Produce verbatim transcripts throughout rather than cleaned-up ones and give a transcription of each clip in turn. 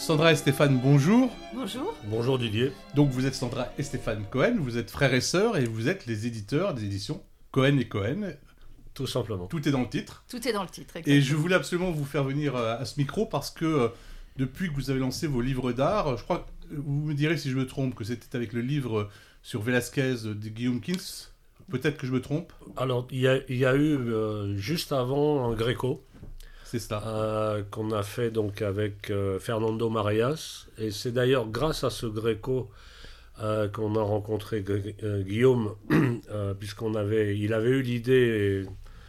Sandra et Stéphane, bonjour. Bonjour. Bonjour Didier. Donc vous êtes Sandra et Stéphane Cohen, vous êtes frères et sœurs et vous êtes les éditeurs des éditions Cohen et Cohen. Tout simplement. Tout est dans le titre. Tout est dans le titre, exactement. Et je voulais absolument vous faire venir à ce micro parce que euh, depuis que vous avez lancé vos livres d'art, je crois, vous me direz si je me trompe, que c'était avec le livre sur Velázquez de Guillaume Kins. Peut-être que je me trompe. Alors, il y a, il y a eu euh, juste avant un Gréco. C'est ça. Euh, qu'on a fait donc avec euh, Fernando Marias. Et c'est d'ailleurs grâce à ce Gréco euh, qu'on a rencontré Gu- euh, Guillaume, euh, puisqu'on avait, il avait eu l'idée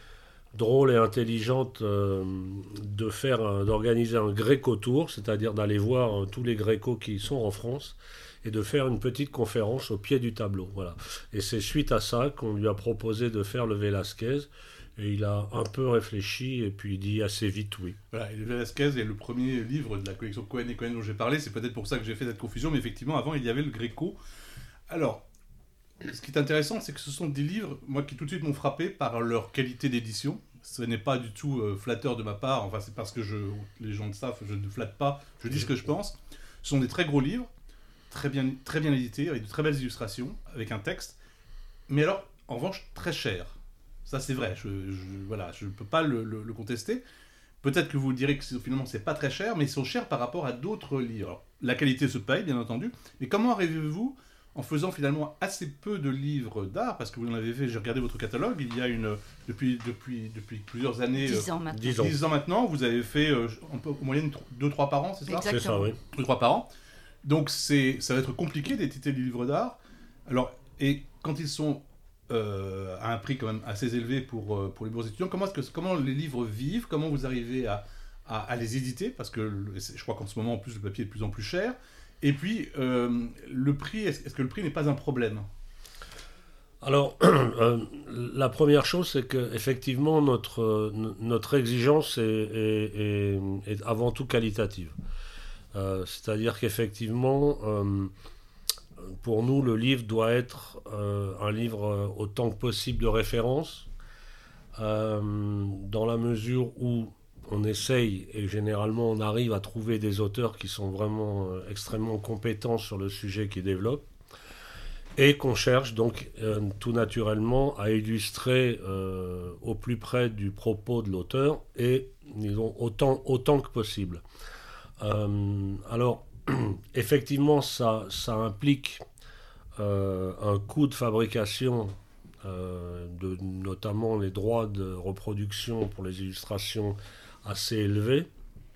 drôle et intelligente euh, de faire, un- d'organiser un Gréco Tour, c'est-à-dire d'aller voir euh, tous les Grécos qui sont en France et de faire une petite conférence au pied du tableau. Voilà. Et c'est suite à ça qu'on lui a proposé de faire le Velázquez. Et il a un peu réfléchi et puis il dit assez vite oui. Voilà, et le Velázquez est le premier livre de la collection Cohen et Cohen dont j'ai parlé. C'est peut-être pour ça que j'ai fait cette confusion, mais effectivement, avant, il y avait le Gréco. Alors, ce qui est intéressant, c'est que ce sont des livres, moi, qui tout de suite m'ont frappé par leur qualité d'édition. Ce n'est pas du tout euh, flatteur de ma part. Enfin, c'est parce que je, les gens le savent, je ne flatte pas. Je dis ce que je pense. Ce sont des très gros livres, très bien, très bien édités, avec de très belles illustrations, avec un texte. Mais alors, en revanche, très cher. Ça, c'est vrai, je ne voilà, je peux pas le, le, le contester. Peut-être que vous direz que c'est, finalement, c'est pas très cher, mais ils sont chers par rapport à d'autres livres. Alors, la qualité se paye, bien entendu, mais comment arrivez-vous, en faisant finalement assez peu de livres d'art, parce que vous en avez fait, j'ai regardé votre catalogue, il y a une, depuis, depuis, depuis plusieurs années... dix ans maintenant. dix ans. dix ans maintenant, vous avez fait euh, en, en moyenne deux trois par an, c'est ça ? Exactement. C'est ça, oui. deux trois par an. Donc, c'est, ça va être compliqué d'éditer des livres d'art. Alors, et quand ils sont... Euh, à un prix quand même assez élevé pour, euh, pour les bourses étudiants. Comment, est-ce que, comment les livres vivent ? Comment vous arrivez à, à, à les éditer ? Parce que le, je crois qu'en ce moment, en plus, le papier est de plus en plus cher. Et puis, euh, le prix, est-ce, est-ce que le prix n'est pas un problème ? Alors, euh, la première chose, c'est qu'effectivement, notre, euh, notre exigence est, est, est, est avant tout qualitative. Euh, c'est-à-dire qu'effectivement, euh, pour nous, le livre doit être euh, un livre euh, autant que possible de référence, euh, dans la mesure où on essaye, et généralement on arrive à trouver des auteurs qui sont vraiment euh, extrêmement compétents sur le sujet qu'ils développent, et qu'on cherche donc euh, tout naturellement à illustrer euh, au plus près du propos de l'auteur, et disons, autant, autant que possible. Euh, alors, effectivement, ça, ça implique euh, un coût de fabrication, euh, de, notamment les droits de reproduction pour les illustrations assez élevés.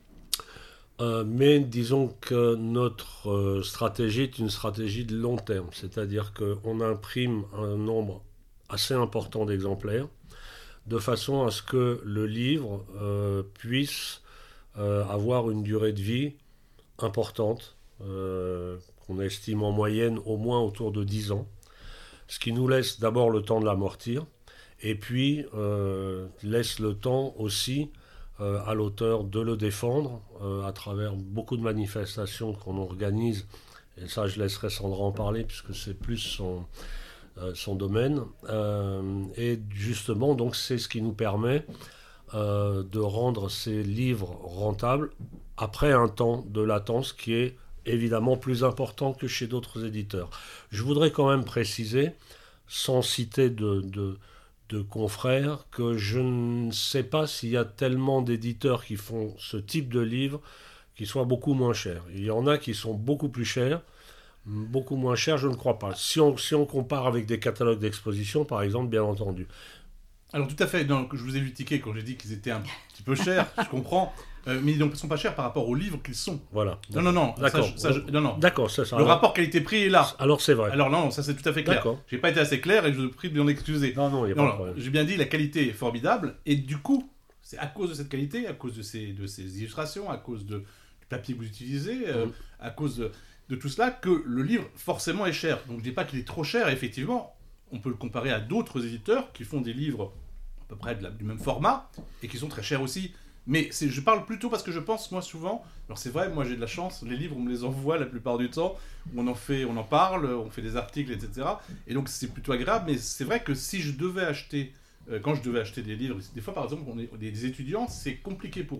Euh, mais disons que notre euh, stratégie est une stratégie de long terme, c'est-à-dire qu'on imprime un nombre assez important d'exemplaires, de façon à ce que le livre euh, puisse euh, avoir une durée de vie importante, euh, qu'on estime en moyenne au moins autour de dix ans, ce qui nous laisse d'abord le temps de l'amortir, et puis euh, laisse le temps aussi euh, à l'auteur de le défendre euh, à travers beaucoup de manifestations qu'on organise, et ça je laisserai Sandra en parler puisque c'est plus son, euh, son domaine, euh, et justement donc c'est ce qui nous permet euh, de rendre ces livres rentables après un temps de latence qui est évidemment plus important que chez d'autres éditeurs. Je voudrais quand même préciser, sans citer de, de, de confrères, que je ne sais pas s'il y a tellement d'éditeurs qui font ce type de livres qui soient beaucoup moins chers. Il y en a qui sont beaucoup plus chers, beaucoup moins chers, je ne crois pas. Si on, si on compare avec des catalogues d'exposition, par exemple, bien entendu. Alors tout à fait, donc, je vous ai vu tiquer quand j'ai dit qu'ils étaient un petit peu chers, je comprends, euh, mais ils ne sont pas chers par rapport aux livres qu'ils sont. Voilà. Non, non, non, D'accord. ça, je- ça, je- non, non. D'accord, c'est ça. Le alors, rapport qualité-prix est là. alors c'est vrai. Alors non, non, ça c'est tout à fait clair. D'accord. J'ai pas été assez clair et je vous prie de m'en excuser. Non, non, il n'y a Non, pas de non, problème. j'ai bien dit la qualité est formidable et du coup, c'est à cause de cette qualité, à cause de ces, de ces illustrations, à cause de, du papier que vous utilisez, euh, Mhm. à cause de, de tout cela, que le livre forcément est cher. Donc je dis pas qu'il est trop cher, effectivement, on peut le comparer à d'autres éditeurs qui font des livres à peu près de la- du même format et qui sont très chers aussi. Mais c'est, je parle plutôt parce que je pense, moi, souvent... Alors c'est vrai, moi j'ai de la chance, les livres, on me les envoie la plupart du temps, on en fait, on en parle, on fait des articles, et cetera. Et donc c'est plutôt agréable, mais c'est vrai que si je devais acheter, euh, quand je devais acheter des livres, des fois par exemple, on est, des étudiants, c'est compliqué pour eux.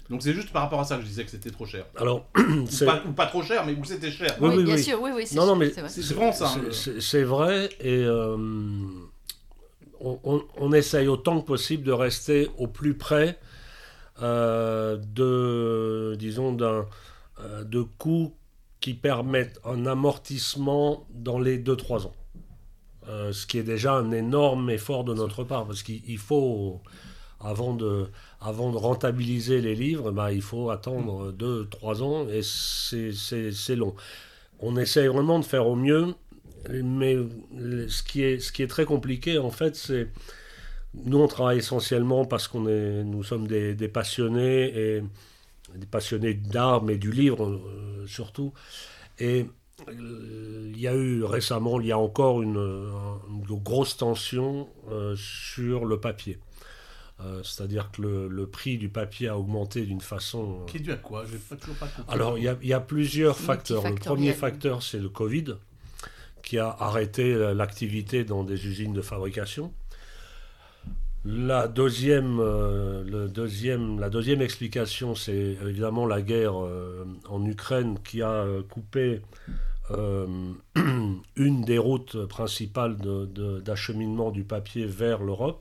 Donc c'est juste par rapport à ça que je disais que c'était trop cher. Alors, ou, c'est... pas, ou pas trop cher, mais où c'était cher. Oui, Oui, oui, bien oui. sûr, oui, oui, c'est, Non, non, mais c'est vrai. C'est, c'est vraiment ça. hein, C'est, le- c'est- c'est vrai, et euh, on, on- on essaye autant que possible de rester au plus près euh, de, disons, d'un, euh, de coûts qui permettent un amortissement dans les deux trois ans. Euh, ce qui est déjà un énorme effort de notre part, parce qu'il il faut, avant de, avant de rentabiliser les livres, bah, il faut attendre deux trois ans, et c'est, c'est, c'est long. On essaye vraiment de faire au mieux, mais ce qui est, ce qui est très compliqué, en fait, c'est... Nous, on travaille essentiellement parce qu'on est, nous sommes des, des passionnés, et des passionnés d'art, mais du livre euh, surtout. Et euh, il y a eu récemment, il y a encore une, une grosse tension euh, sur le papier. Euh, c'est-à-dire que le, le prix du papier a augmenté d'une façon... Qui est dû à quoi? Je n'ai pas, toujours pas compris. Alors, il y a, il y a plusieurs facteurs. Le premier Multifactoriel. facteur, c'est le Covid, qui a arrêté l'activité dans des usines de fabrication. La deuxième, euh, le deuxième, la deuxième explication, c'est évidemment la guerre euh, en Ukraine qui a euh, coupé euh, une des routes principales de, de, d'acheminement du papier vers l'Europe.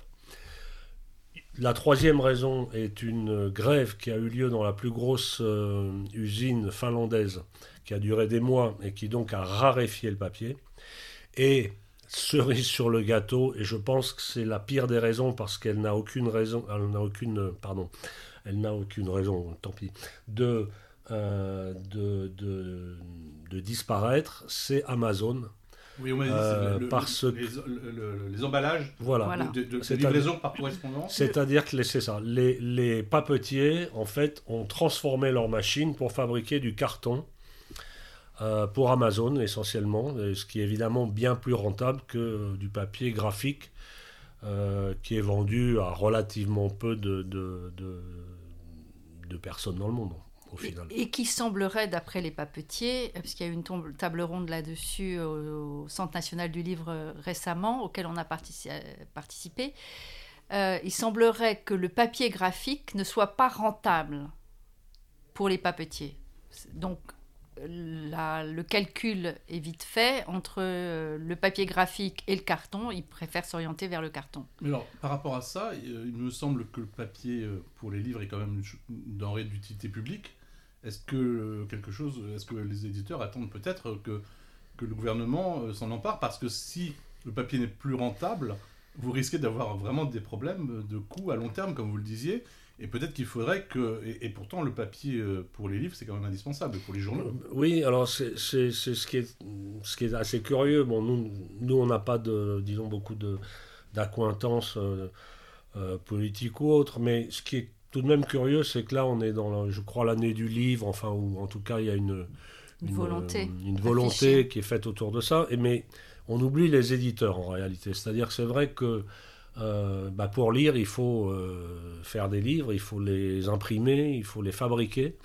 La troisième raison est une grève qui a eu lieu dans la plus grosse euh, usine finlandaise, qui a duré des mois et qui donc a raréfié le papier. Et cerise sur le gâteau, et je pense que c'est la pire des raisons parce qu'elle n'a aucune raison, elle n'a aucune, pardon, elle n'a aucune raison, tant pis, de, euh, de, de, de disparaître, c'est Amazon. Oui, on m'a dit Euh, c'est le- le- parce les, que- le- le- les emballages Voilà. Voilà. de, de, de C'est livraison par correspondance. C'est-à-dire que les, c'est ça, les, les papetiers, en fait, ont transformé leur machine pour fabriquer du carton euh, pour Amazon essentiellement, et ce qui est évidemment bien plus rentable que euh, du papier graphique euh, qui est vendu à relativement peu de, de, de, de personnes dans le monde, au final. Et, et qui semblerait, d'après les papetiers, parce qu'il y a eu une tombe- table ronde là-dessus au, au Centre national du livre euh, récemment, auquel on a partici- euh, participé, euh, il semblerait que le papier graphique ne soit pas rentable pour les papetiers. Donc, la- le calcul est vite fait entre euh, le papier graphique et le carton. Ils préfèrent s'orienter vers le carton. Mais alors, par rapport à ça, euh, il me semble que le papier euh, pour les livres est quand même une, ch- une denrée d'utilité publique. Est-ce que euh, quelque chose, est-ce que les éditeurs attendent peut-être que, que le gouvernement euh, s'en empare? Parce que si le papier n'est plus rentable, vous risquez d'avoir vraiment des problèmes de coûts à long terme, comme vous le disiez. Et peut-être qu'il faudrait que... Et, et pourtant, le papier euh, pour les livres, c'est quand même indispensable, pour les journaux. Oui, alors c'est, c'est, c'est ce, qui est, ce qui est assez curieux. Bon, nous, nous on n'a pas de, disons, beaucoup de, d'acquaintances euh, euh, politiques ou autres, mais ce qui est tout de même curieux, c'est que là, on est dans, la- je crois, l'année du livre, enfin, ou en tout cas, il y a une, Une volonté euh, une volonté affichée. qui est faite autour de ça. Et, mais on oublie les éditeurs, en réalité. C'est-à-dire que c'est vrai que euh, bah, pour lire, il faut euh, faire des livres, il faut les imprimer, il faut les fabriquer.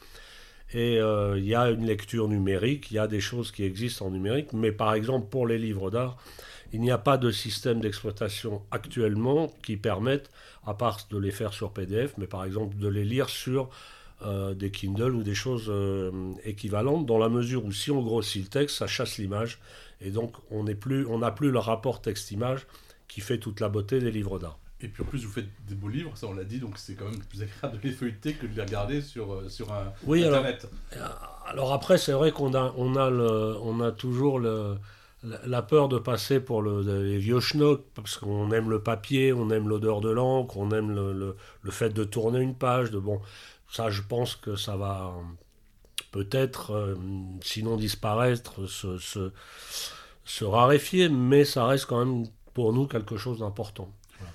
Et euh, il y a une lecture numérique, il y a des choses qui existent en numérique, mais par exemple pour les livres d'art, il n'y a pas de système d'exploitation actuellement qui permette, à part de les faire sur P D F, mais par exemple de les lire sur euh, des Kindle ou des choses euh, équivalentes, dans la mesure où si on grossit le texte, ça chasse l'image, et donc on n'est plus, on n'a plus le rapport texte-image qui fait toute la beauté des livres d'art. Et puis en plus, vous faites des beaux livres, ça on l'a dit, donc c'est quand même plus agréable de les feuilleter que de les regarder sur, euh, sur un Oui, alors, Internet. alors après, c'est vrai qu'on a, on a, le, on a toujours le, la, la peur de passer pour le, les vieux schnocks, parce qu'on aime le papier, on aime l'odeur de l'encre, on aime le, le, le fait de tourner une page. De, bon, ça, je pense que ça va peut-être, euh, sinon disparaître, se, se, se raréfier, mais ça reste quand même pour nous quelque chose d'important.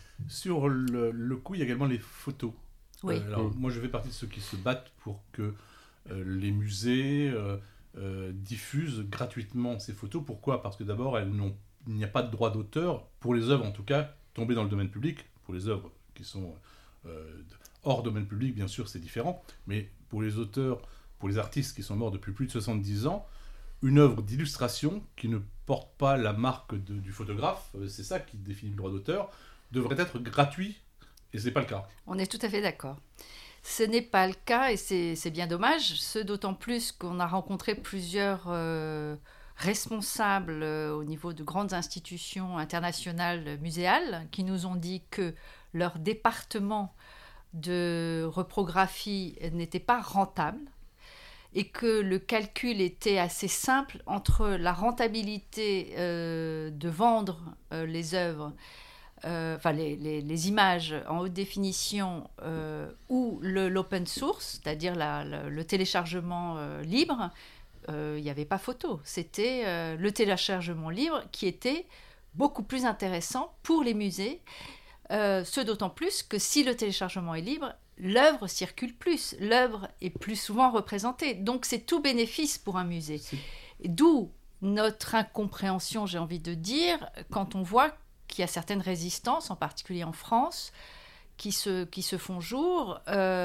Sur le, le coup, il y a également les photos. Oui. Euh, alors, Mm. moi, je fais partie de ceux qui se battent pour que euh, les musées euh, euh, diffusent gratuitement ces photos. Pourquoi? Parce que d'abord, elles n'ont, il n'y a pas de droit d'auteur, pour les œuvres en tout cas, tombées dans le domaine public. Pour les œuvres qui sont euh, hors domaine public, bien sûr, c'est différent. Mais pour les auteurs, pour les artistes qui sont morts depuis plus de soixante-dix ans, une œuvre d'illustration qui ne porte pas la marque de- du photographe, euh, c'est ça qui définit le droit d'auteur, devrait être gratuit, et ce n'est pas le cas. On est tout à fait d'accord. Ce n'est pas le cas et c'est, c'est bien dommage, ce d'autant plus qu'on a rencontré plusieurs euh, responsables euh, au niveau de grandes institutions internationales muséales qui nous ont dit que leur département de reprographie n'était pas rentable et que le calcul était assez simple entre la rentabilité euh, de vendre euh, les œuvres, euh, enfin les, les, les images en haute définition euh, ou le, l'open source, c'est-à-dire la, la, le téléchargement euh, libre. Il euh, n'y avait pas photo. C'était euh, le téléchargement libre qui était beaucoup plus intéressant pour les musées. Euh, ce d'autant plus que si le téléchargement est libre, l'œuvre circule plus, l'œuvre est plus souvent représentée. Donc c'est tout bénéfice pour un musée. C'est... D'où notre incompréhension, j'ai envie de dire, quand on voit qu'il y a certaines résistances, en particulier en France, qui se, qui se font jour,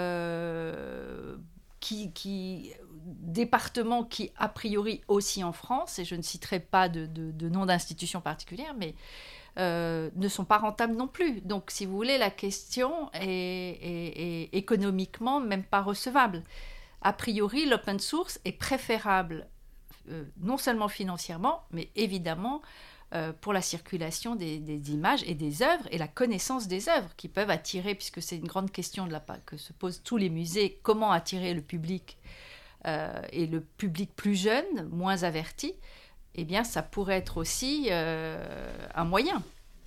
euh, qui, qui, départements qui, a priori, aussi en France, et je ne citerai pas de, de, de nom d'institution particulière, mais Euh, ne sont pas rentables non plus. Donc, si vous voulez, la question est, est, est économiquement même pas recevable. A priori, l'open source est préférable, euh, non seulement financièrement, mais évidemment euh, pour la circulation des, des images et des œuvres et la connaissance des œuvres qui peuvent attirer, puisque c'est une grande question de la, que se posent tous les musées, comment attirer le public euh, et le public plus jeune, moins averti. Eh bien, ça pourrait être aussi euh, un moyen.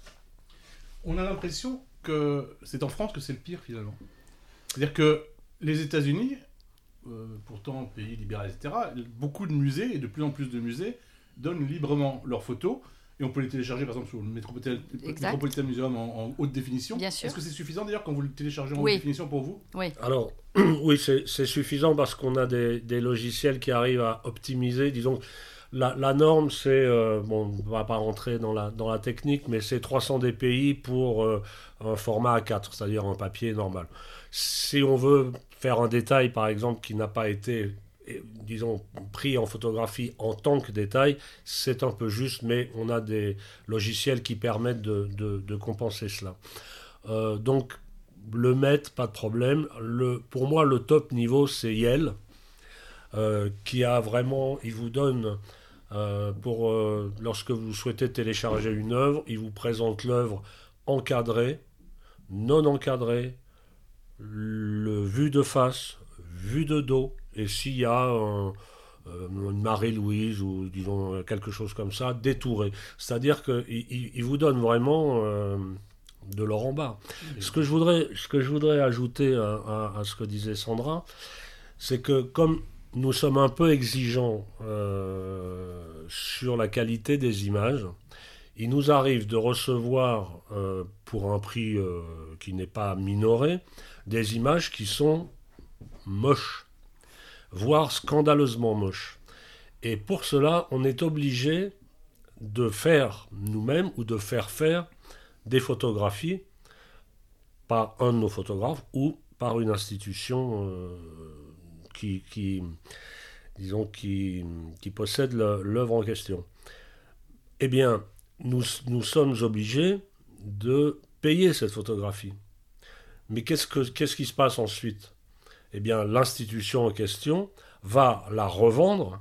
On a l'impression que c'est en France que c'est le pire, finalement. C'est-à-dire que les États-Unis, euh, pourtant pays libéral, et cetera, beaucoup de musées, et de plus en plus de musées, donnent librement leurs photos, et on peut les télécharger, par exemple, sur le Metropolitan, Metropolitan Museum en, en haute définition. Bien sûr. Est-ce que c'est suffisant, d'ailleurs, quand vous le téléchargez en oui. haute définition pour vous ? Oui. Alors, oui, c'est, c'est suffisant parce qu'on a des, des logiciels qui arrivent à optimiser, disons... La, la norme, c'est, euh, bon, on ne va pas rentrer dans la, dans la technique, mais c'est trois cents dpi pour euh, un format A quatre, c'est-à-dire un papier normal. Si on veut faire un détail, par exemple, qui n'a pas été, disons, pris en photographie en tant que détail, c'est un peu juste, mais on a des logiciels qui permettent de, de, de compenser cela. Euh, donc, le mettre, pas de problème. Le, pour moi, le top niveau, c'est Yale, euh, qui a vraiment, il vous donne... Euh, pour, euh, lorsque vous souhaitez télécharger une œuvre, il vous présente l'œuvre encadrée, non encadrée, le vue de face, vue de dos, et s'il y a un, euh, une Marie-Louise ou disons quelque chose comme ça, détouré. C'est-à-dire qu'il il, il vous donne vraiment euh, de l'or en bas. Ce que je voudrais, ce que je voudrais ajouter à, à, à ce que disait Sandra, c'est que comme nous sommes un peu exigeants euh, sur la qualité des images. Il nous arrive de recevoir, euh, pour un prix euh, qui n'est pas minoré, des images qui sont moches, voire scandaleusement moches. Et pour cela, on est obligé de faire nous-mêmes ou de faire faire des photographies par un de nos photographes ou par une institution euh, Qui, qui, disons, qui, qui possède le, l'œuvre en question. Eh bien, nous, nous sommes obligés de payer cette photographie. Mais qu'est-ce, que, qu'est-ce qui se passe ensuite ? Eh bien, l'institution en question va la revendre,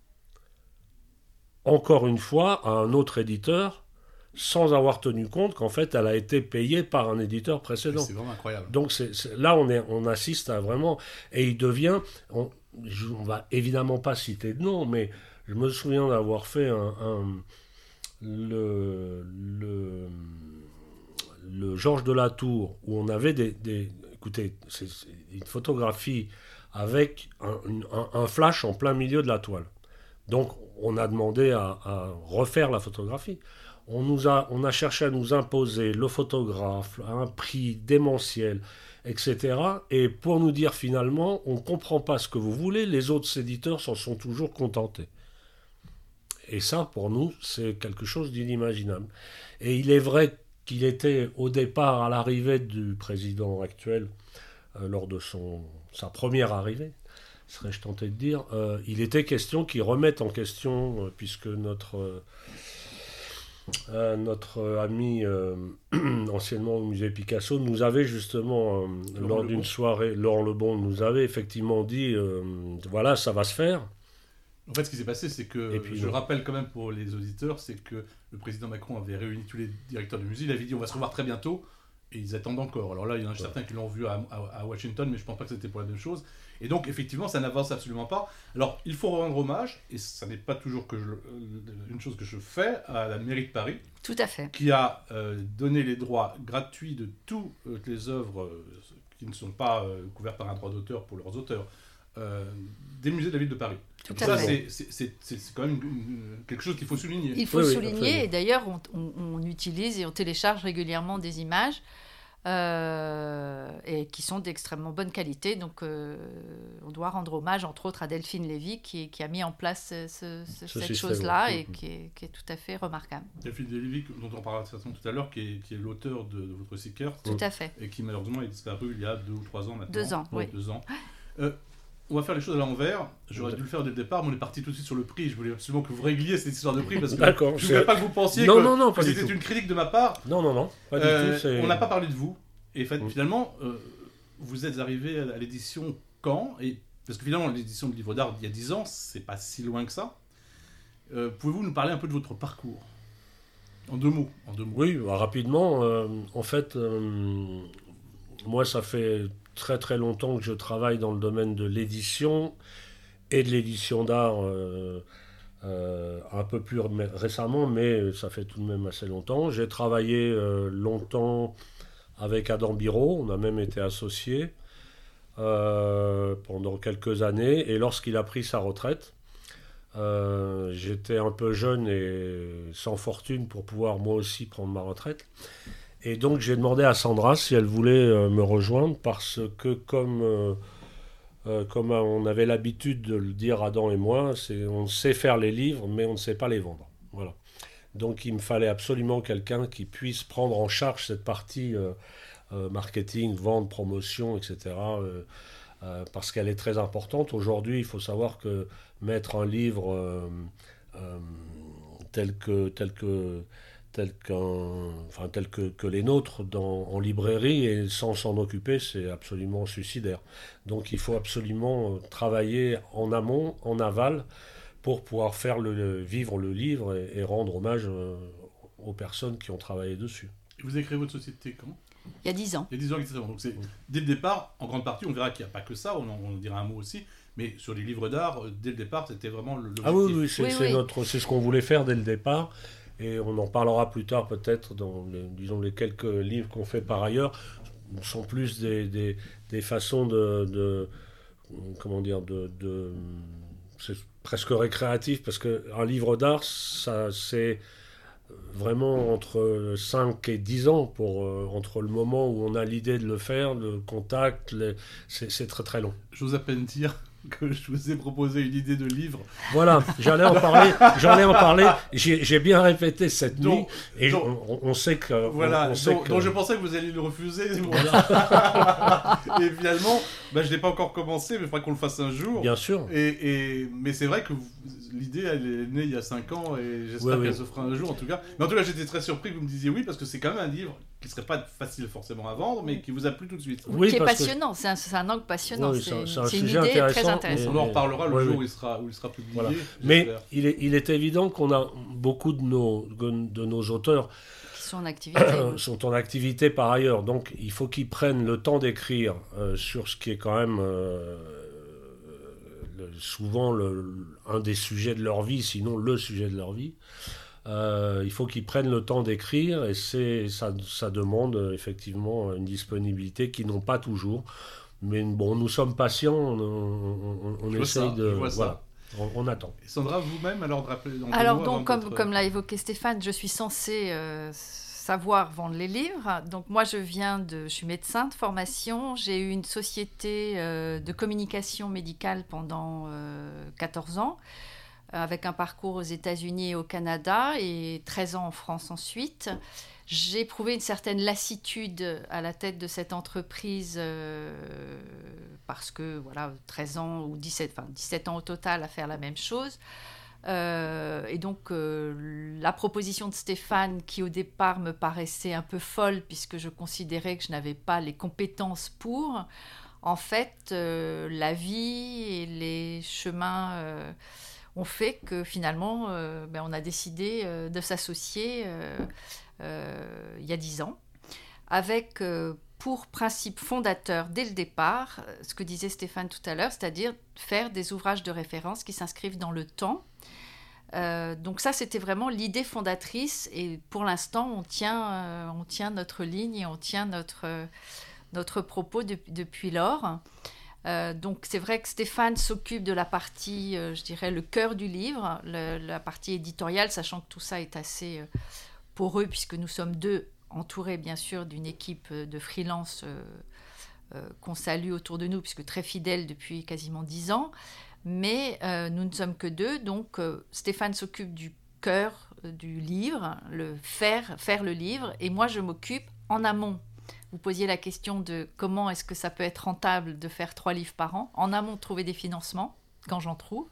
encore une fois, à un autre éditeur, sans avoir tenu compte qu'en fait, elle a été payée par un éditeur précédent. C'est vraiment incroyable. Donc c'est, c'est, là, on, est, on assiste à vraiment... Et il devient... On ne va évidemment pas citer de nom, mais je me souviens d'avoir fait un, un, le, le, le Georges de la Tour, où on avait des... des écoutez, c'est, c'est une photographie avec un, un, un flash en plein milieu de la toile. Donc, on a demandé à, à refaire la photographie. On, nous a, on a cherché à nous imposer le photographe à un prix démentiel, et cetera. Et pour nous dire finalement, on ne comprend pas ce que vous voulez, les autres éditeurs s'en sont toujours contentés. Et ça, pour nous, c'est quelque chose d'inimaginable. Et il est vrai qu'il était au départ, à l'arrivée du président actuel, euh, lors de son, sa première arrivée, serais-je tenté de dire, euh, il était question qu'il remette en question, euh, puisque notre... Euh, euh, notre ami euh, anciennement au musée Picasso nous avait justement, euh, lors Lebon. d'une soirée, Laurent Lebon nous avait effectivement dit, euh, voilà, ça va se faire. En fait, ce qui s'est passé, c'est que, Et puis, je non. rappelle quand même pour les auditeurs, c'est que le président Macron avait réuni tous les directeurs de musée, il avait dit on va se revoir très bientôt, et ils attendent encore. Alors là, il y en a Ouais. certains qui l'ont vu à, à- à Washington, mais je pense pas que c'était pour la même chose. Et donc, effectivement, ça n'avance absolument pas. Alors, il faut rendre hommage, et ça n'est pas toujours que je, euh, une chose que je fais, à la mairie de Paris, Tout à fait. qui a euh, donné les droits gratuits de toutes les œuvres euh, qui ne sont pas euh, couvertes par un droit d'auteur pour leurs auteurs, euh, des musées de la ville de Paris. Tout Donc à ça, fait. c'est- c'est c'est- c'est quand même une- une- quelque chose qu'il faut souligner. Il faut Oui, oui, souligner, absolument. et d'ailleurs, on, on- on utilise et on télécharge régulièrement des images euh, et qui sont d'extrêmement bonne qualité. Donc, euh, on doit rendre hommage, entre autres, à Delphine Lévy, qui, qui a mis en place ce- ce- ce- Ce cette système, chose-là ouais. et qui est, qui est tout à fait remarquable. Delphine Lévy, dont on parlera certainement tout à l'heure, qui est, qui est l'auteur de, de votre Seeker, Tout à fait. et qui malheureusement est disparu il y a deux ou trois ans maintenant. Deux ans, oui. Deux ans. Euh, on va faire les choses à l'envers. J'aurais dû le faire dès le départ, mais on est parti tout de suite sur le prix. Je voulais absolument que vous régliez cette histoire de prix, parce que D'accord. je ne voulais pas que vous pensiez Non, que, non, non, que pas du c'était tout. une critique de ma part. Non, non, non, pas du Euh, tout. c'est- on n'a pas parlé de vous. Et fait, Mm. finalement, euh, vous êtes arrivé à, à l'édition quand et, parce que finalement, l'édition de livres d'art il y a dix ans, c'est pas si loin que ça. Euh, Pouvez-vous nous parler un peu de votre parcours? En deux mots. En deux mots. Oui, bah, rapidement. euh, en fait, euh, moi, ça fait très très longtemps que je travaille dans le domaine de l'édition et de l'édition d'art euh, euh, un peu plus ré- récemment, mais ça fait tout de même assez longtemps. J'ai travaillé euh, longtemps avec Adam Biro, on a même été associés euh, pendant quelques années, et lorsqu'il a pris sa retraite, euh, j'étais un peu jeune et sans fortune pour pouvoir moi aussi prendre ma retraite. Et donc j'ai demandé à Sandra si elle voulait euh, me rejoindre parce que comme, euh, euh, comme on avait l'habitude de le dire Adam et moi, c'est, on sait faire les livres mais on ne sait pas les vendre. Voilà. Donc il me fallait absolument quelqu'un qui puisse prendre en charge cette partie euh, euh, marketing, vente, promotion, et cetera euh, euh, parce qu'elle est très importante. Aujourd'hui, il faut savoir que mettre un livre euh, euh, tel que, tel que, tel qu'un, enfin, tel que, que les nôtres dans, en librairie et sans s'en occuper, c'est absolument suicidaire. Donc il faut absolument travailler en amont, en aval, pour pouvoir faire le, le- vivre le livre et, et rendre hommage euh, aux personnes qui ont travaillé dessus. Et vous avez créé votre société quand? Il y a dix ans. Il y a dix ans exactement. Donc c'est dès le départ, en grande partie, on verra qu'il n'y a pas que ça, on en, on en dira un mot aussi, mais sur les livres d'art, euh, dès le départ, c'était vraiment le- l'objectif. Ah oui, oui, c'est, Oui, c'est oui. notre, c'est ce qu'on voulait faire dès le départ. Et on en parlera plus tard peut-être dans les, disons, les quelques livres qu'on fait par ailleurs. Ce sont plus des, des, des façons de, de comment dire de, de c'est presque récréatif parce qu'un livre d'art ça c'est vraiment entre cinq et dix ans pour euh, entre le moment où on a l'idée de le faire, le contact, les, c'est, c'est très très long. J'ose à peine dire que je vous ai proposé une idée de livre. Voilà, j'allais en parler, j'allais en parler. J'ai, j'ai bien répété cette nuit Donc, et donc- on, on sait que Voilà, on, on sait dont, que- dont je pensais que vous alliez le refuser. Bon. Et finalement, bah, je ne l'ai pas encore commencé, mais il faudra qu'on le fasse un jour. bien sûr. Et, et- mais c'est vrai que vous- l'idée, elle est née il y a cinq ans et j'espère Ouais, qu'elle ouais. se fera un jour en tout cas. Mais en tout cas, j'étais très surpris que vous me disiez oui, parce que c'est quand même un livre qui ne serait pas facile forcément à vendre, mais qui vous a plu tout de suite. Oui, qui est parce que- passionnant, c'est un, c'est un angle passionnant, Oui, c'est, c'est un- c'est un c'est une sujet idée très intéressant, intéressante. On en reparlera le Ouais, jour ouais. où il sera, où il sera publié. Voilà. Mais j'espère. il est, il est évident qu'on a beaucoup de nos, de nos auteurs Qui sont en activité. oui. sont en activité par ailleurs. Donc il faut qu'ils prennent le temps d'écrire euh, sur ce qui est quand même euh, le- souvent le- un des sujets de leur vie, sinon le sujet de leur vie. Euh, il faut qu'ils prennent le temps d'écrire et c'est, ça, ça demande euh, effectivement une disponibilité qu'ils n'ont pas toujours. Mais bon, nous sommes patients, on, on, on Je vois essaye ça, de... je vois ça. Voilà, on, on attend. Et Sandra, vous-même, alors de rappeler dans Alors deux mots avant donc, comme, votre- comme l'a évoqué Stéphane, je suis censée euh, savoir vendre les livres. Donc moi, je viens de, je suis médecin de formation. J'ai eu une société euh, de communication médicale pendant euh, quatorze ans, avec un parcours aux États-Unis et au Canada et treize ans en France ensuite. J'ai éprouvé une certaine lassitude à la tête de cette entreprise euh, parce que voilà, treize ans ou dix-sept, enfin, dix-sept ans au total à faire la même chose. Euh, et donc, euh, la proposition de Stéphane, qui au départ me paraissait un peu folle, puisque je considérais que je n'avais pas les compétences pour, en fait, euh, la vie et les chemins euh, ont fait que finalement, euh, ben, on a décidé euh, de s'associer euh, euh, il y a dix ans, avec euh, pour principe fondateur dès le départ, ce que disait Stéphane tout à l'heure, c'est-à-dire faire des ouvrages de référence qui s'inscrivent dans le temps. Euh, donc ça, c'était vraiment l'idée fondatrice, et pour l'instant, on tient, euh, on tient notre ligne et on tient notre, euh, notre propos de, depuis lors. Euh, donc c'est vrai que Stéphane s'occupe de la partie, euh, je dirais, le cœur du livre, le, la partie éditoriale, sachant que tout ça est assez euh, poreux, puisque nous sommes deux, entourés bien sûr d'une équipe de freelance euh, euh, qu'on salue autour de nous, puisque très fidèle depuis quasiment dix ans. Mais euh, nous ne sommes que deux, donc euh, Stéphane s'occupe du cœur euh, du livre, le faire, faire le livre, et moi je m'occupe en amont. Vous posiez la question de comment est-ce que ça peut être rentable de faire trois livres par an. En amont, de trouver des financements, quand j'en trouve,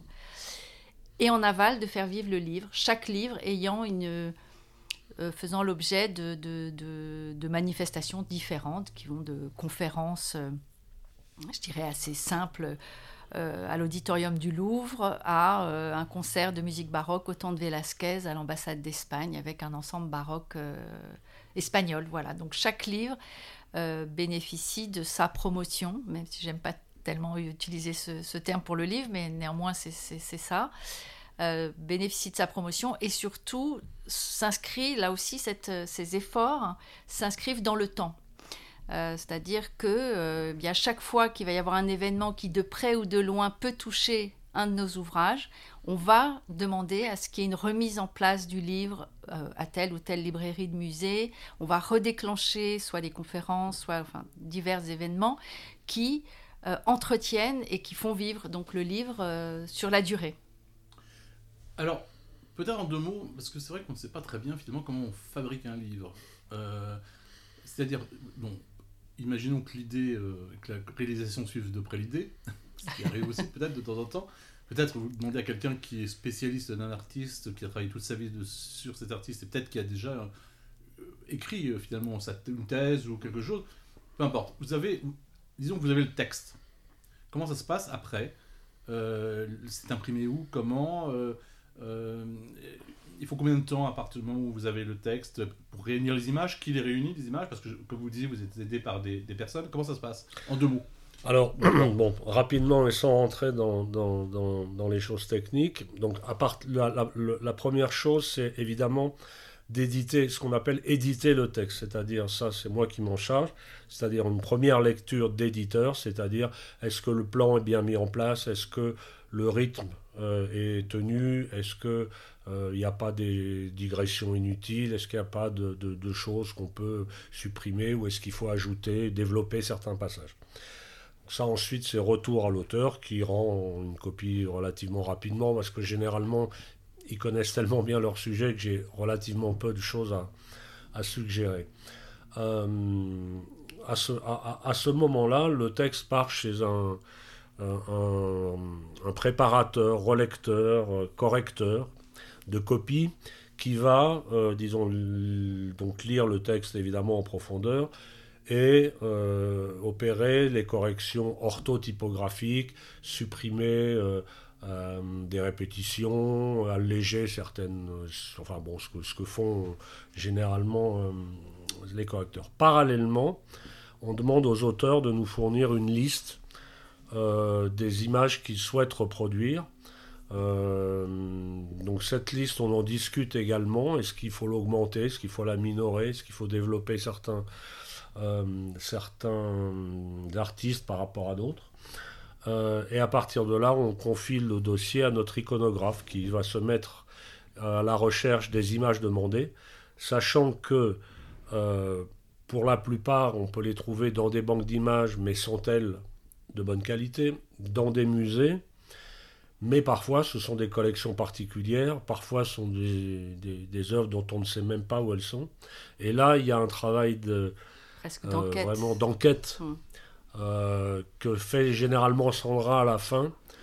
et en aval, de faire vivre le livre, chaque livre ayant une, euh, faisant l'objet de, de, de, de manifestations différentes, qui vont de conférences, euh, je dirais assez simples, Euh, à l'auditorium du Louvre, à euh, un concert de musique baroque au temps de Velázquez à l'ambassade d'Espagne avec un ensemble baroque euh, espagnol. Voilà. Donc chaque livre euh, bénéficie de sa promotion, même si j'aime pas tellement utiliser ce, ce terme pour le livre, mais néanmoins c'est, c'est, c'est ça. Euh, bénéficie de sa promotion et surtout s'inscrit, là aussi cette, ces efforts hein, s'inscrivent dans le temps. Euh, c'est-à-dire que euh, bien, chaque fois qu'il va y avoir un événement qui de près ou de loin peut toucher un de nos ouvrages, on va demander à ce qu'il y ait une remise en place du livre euh, à telle ou telle librairie de musée. On va redéclencher soit des conférences, soit enfin, divers événements qui euh, entretiennent et qui font vivre donc, le livre euh, sur la durée. Alors, peut-être en deux mots, parce que c'est vrai qu'on ne sait pas très bien finalement comment on fabrique un livre. Euh, c'est-à-dire, bon, imaginons que l'idée, euh, que la réalisation suive de près l'idée, ce qui arrive aussi peut-être de temps en temps. Peut-être vous demandez à quelqu'un qui est spécialiste d'un artiste, qui a travaillé toute sa vie de, sur cet artiste, et peut-être qui a déjà euh, écrit euh, finalement sa, une thèse ou quelque chose. Peu importe. Vous avez, disons que vous avez le texte. Comment ça se passe après euh, c'est imprimé où? Comment euh, euh, il faut combien de temps à partir du moment où vous avez le texte pour réunir les images? Qui les réunit, les images? Parce que, comme vous disiez, vous êtes aidé par des, des personnes. Comment ça se passe? En deux mots. Alors, bon, rapidement, et sans rentrer dans, dans, dans, dans les choses techniques, donc, à part, la, la, la première chose, c'est évidemment d'éditer, ce qu'on appelle éditer le texte, c'est-à-dire, ça, c'est moi qui m'en charge, c'est-à-dire une première lecture d'éditeur, c'est-à-dire, est-ce que le plan est bien mis en place, est-ce que le rythme euh, est tenu, est-ce que il n'y a pas des digressions inutiles, est-ce qu'il n'y a pas de, de, de choses qu'on peut supprimer, ou est-ce qu'il faut ajouter, développer certains passages. Ça, ensuite, c'est retour à l'auteur qui rend une copie relativement rapidement, parce que généralement, ils connaissent tellement bien leur sujet que j'ai relativement peu de choses à, à suggérer. Euh, à, ce, à, à ce moment-là, le texte part chez un, un, un, un préparateur, relecteur, correcteur de copies qui va, euh, disons, l- donc lire le texte évidemment en profondeur, et euh, opérer les corrections orthotypographiques, supprimer euh, euh, des répétitions, alléger certaines, enfin bon, ce que, ce que font généralement euh, les correcteurs. Parallèlement, on demande aux auteurs de nous fournir une liste euh, des images qu'ils souhaitent reproduire. Euh, donc cette liste, on en discute également. Est-ce qu'il faut l'augmenter, est-ce qu'il faut la minorer, est-ce qu'il faut développer certains Euh, certains artistes par rapport à d'autres. Euh, et à partir de là, on confie le dossier à notre iconographe qui va se mettre à la recherche des images demandées, sachant que euh, pour la plupart, on peut les trouver dans des banques d'images, mais sont-elles de bonne qualité, dans des musées, mais parfois ce sont des collections particulières, parfois ce sont des, des, des œuvres dont on ne sait même pas où elles sont. Et là, il y a un travail de Presque d'enquête. Euh, vraiment d'enquête Mmh. euh, que fait généralement Sandra à la fin,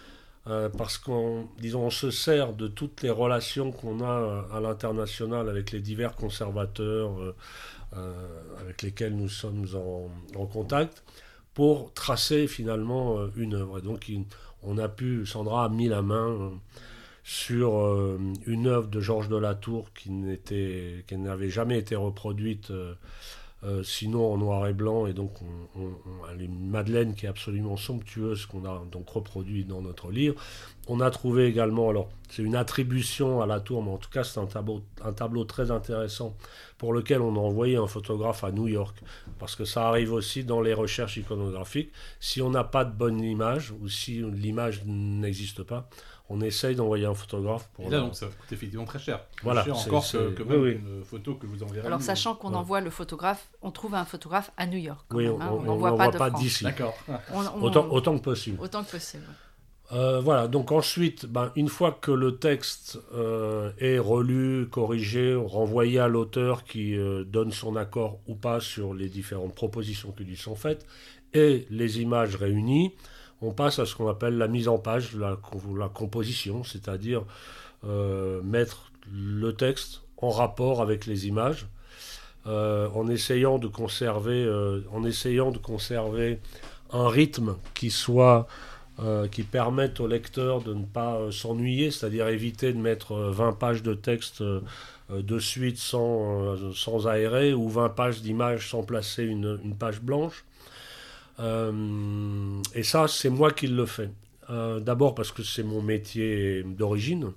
euh, parce qu'on disons, on se sert de toutes les relations qu'on a à l'international avec les divers conservateurs euh, euh, avec lesquels nous sommes en, en contact pour tracer finalement euh, une œuvre. Et donc il, on a pu, Sandra a mis la main euh, sur euh, une œuvre de Georges de la Tour qui, n'était, qui n'avait jamais été reproduite euh, euh, sinon en noir et blanc, et donc on, on, on a une Madeleine qui est absolument somptueuse qu'on a donc reproduit dans notre livre. On a trouvé également, alors c'est une attribution à la Tour, mais en tout cas c'est un tableau, un tableau très intéressant pour lequel on a envoyé un photographe à New York, parce que ça arrive aussi dans les recherches iconographiques. Si on n'a pas de bonne image, ou si l'image n'existe pas, on essaye d'envoyer un photographe pour... Et là, donc, ça coûte effectivement très cher. Voilà, cher c'est, encore c'est... que, que même oui, oui. une photo que vous enverrez. Alors, sachant qu'on ouais. envoie le photographe, on trouve un photographe à New York. Quand oui, même, hein. on n'envoie pas, pas, pas de d'ici. D'accord. On, on... Autant, autant que possible. Autant que possible. Euh, voilà, donc ensuite, ben, une fois que le texte euh, est relu, corrigé, renvoyé à l'auteur qui euh, donne son accord ou pas sur les différentes propositions qui lui sont faites, et les images réunies, on passe à ce qu'on appelle la mise en page, la, la composition, c'est-à-dire euh, mettre le texte en rapport avec les images, euh, en essayant de conserver, euh, en essayant de conserver un rythme qui soit euh, qui permette au lecteur de ne pas euh, s'ennuyer, c'est-à-dire éviter de mettre euh, vingt pages de texte euh, de suite sans, euh, sans aérer, ou vingt pages d'images sans placer une, une page blanche. Euh, et ça, c'est moi qui le fais. Euh, d'abord parce que c'est mon métier d'origine,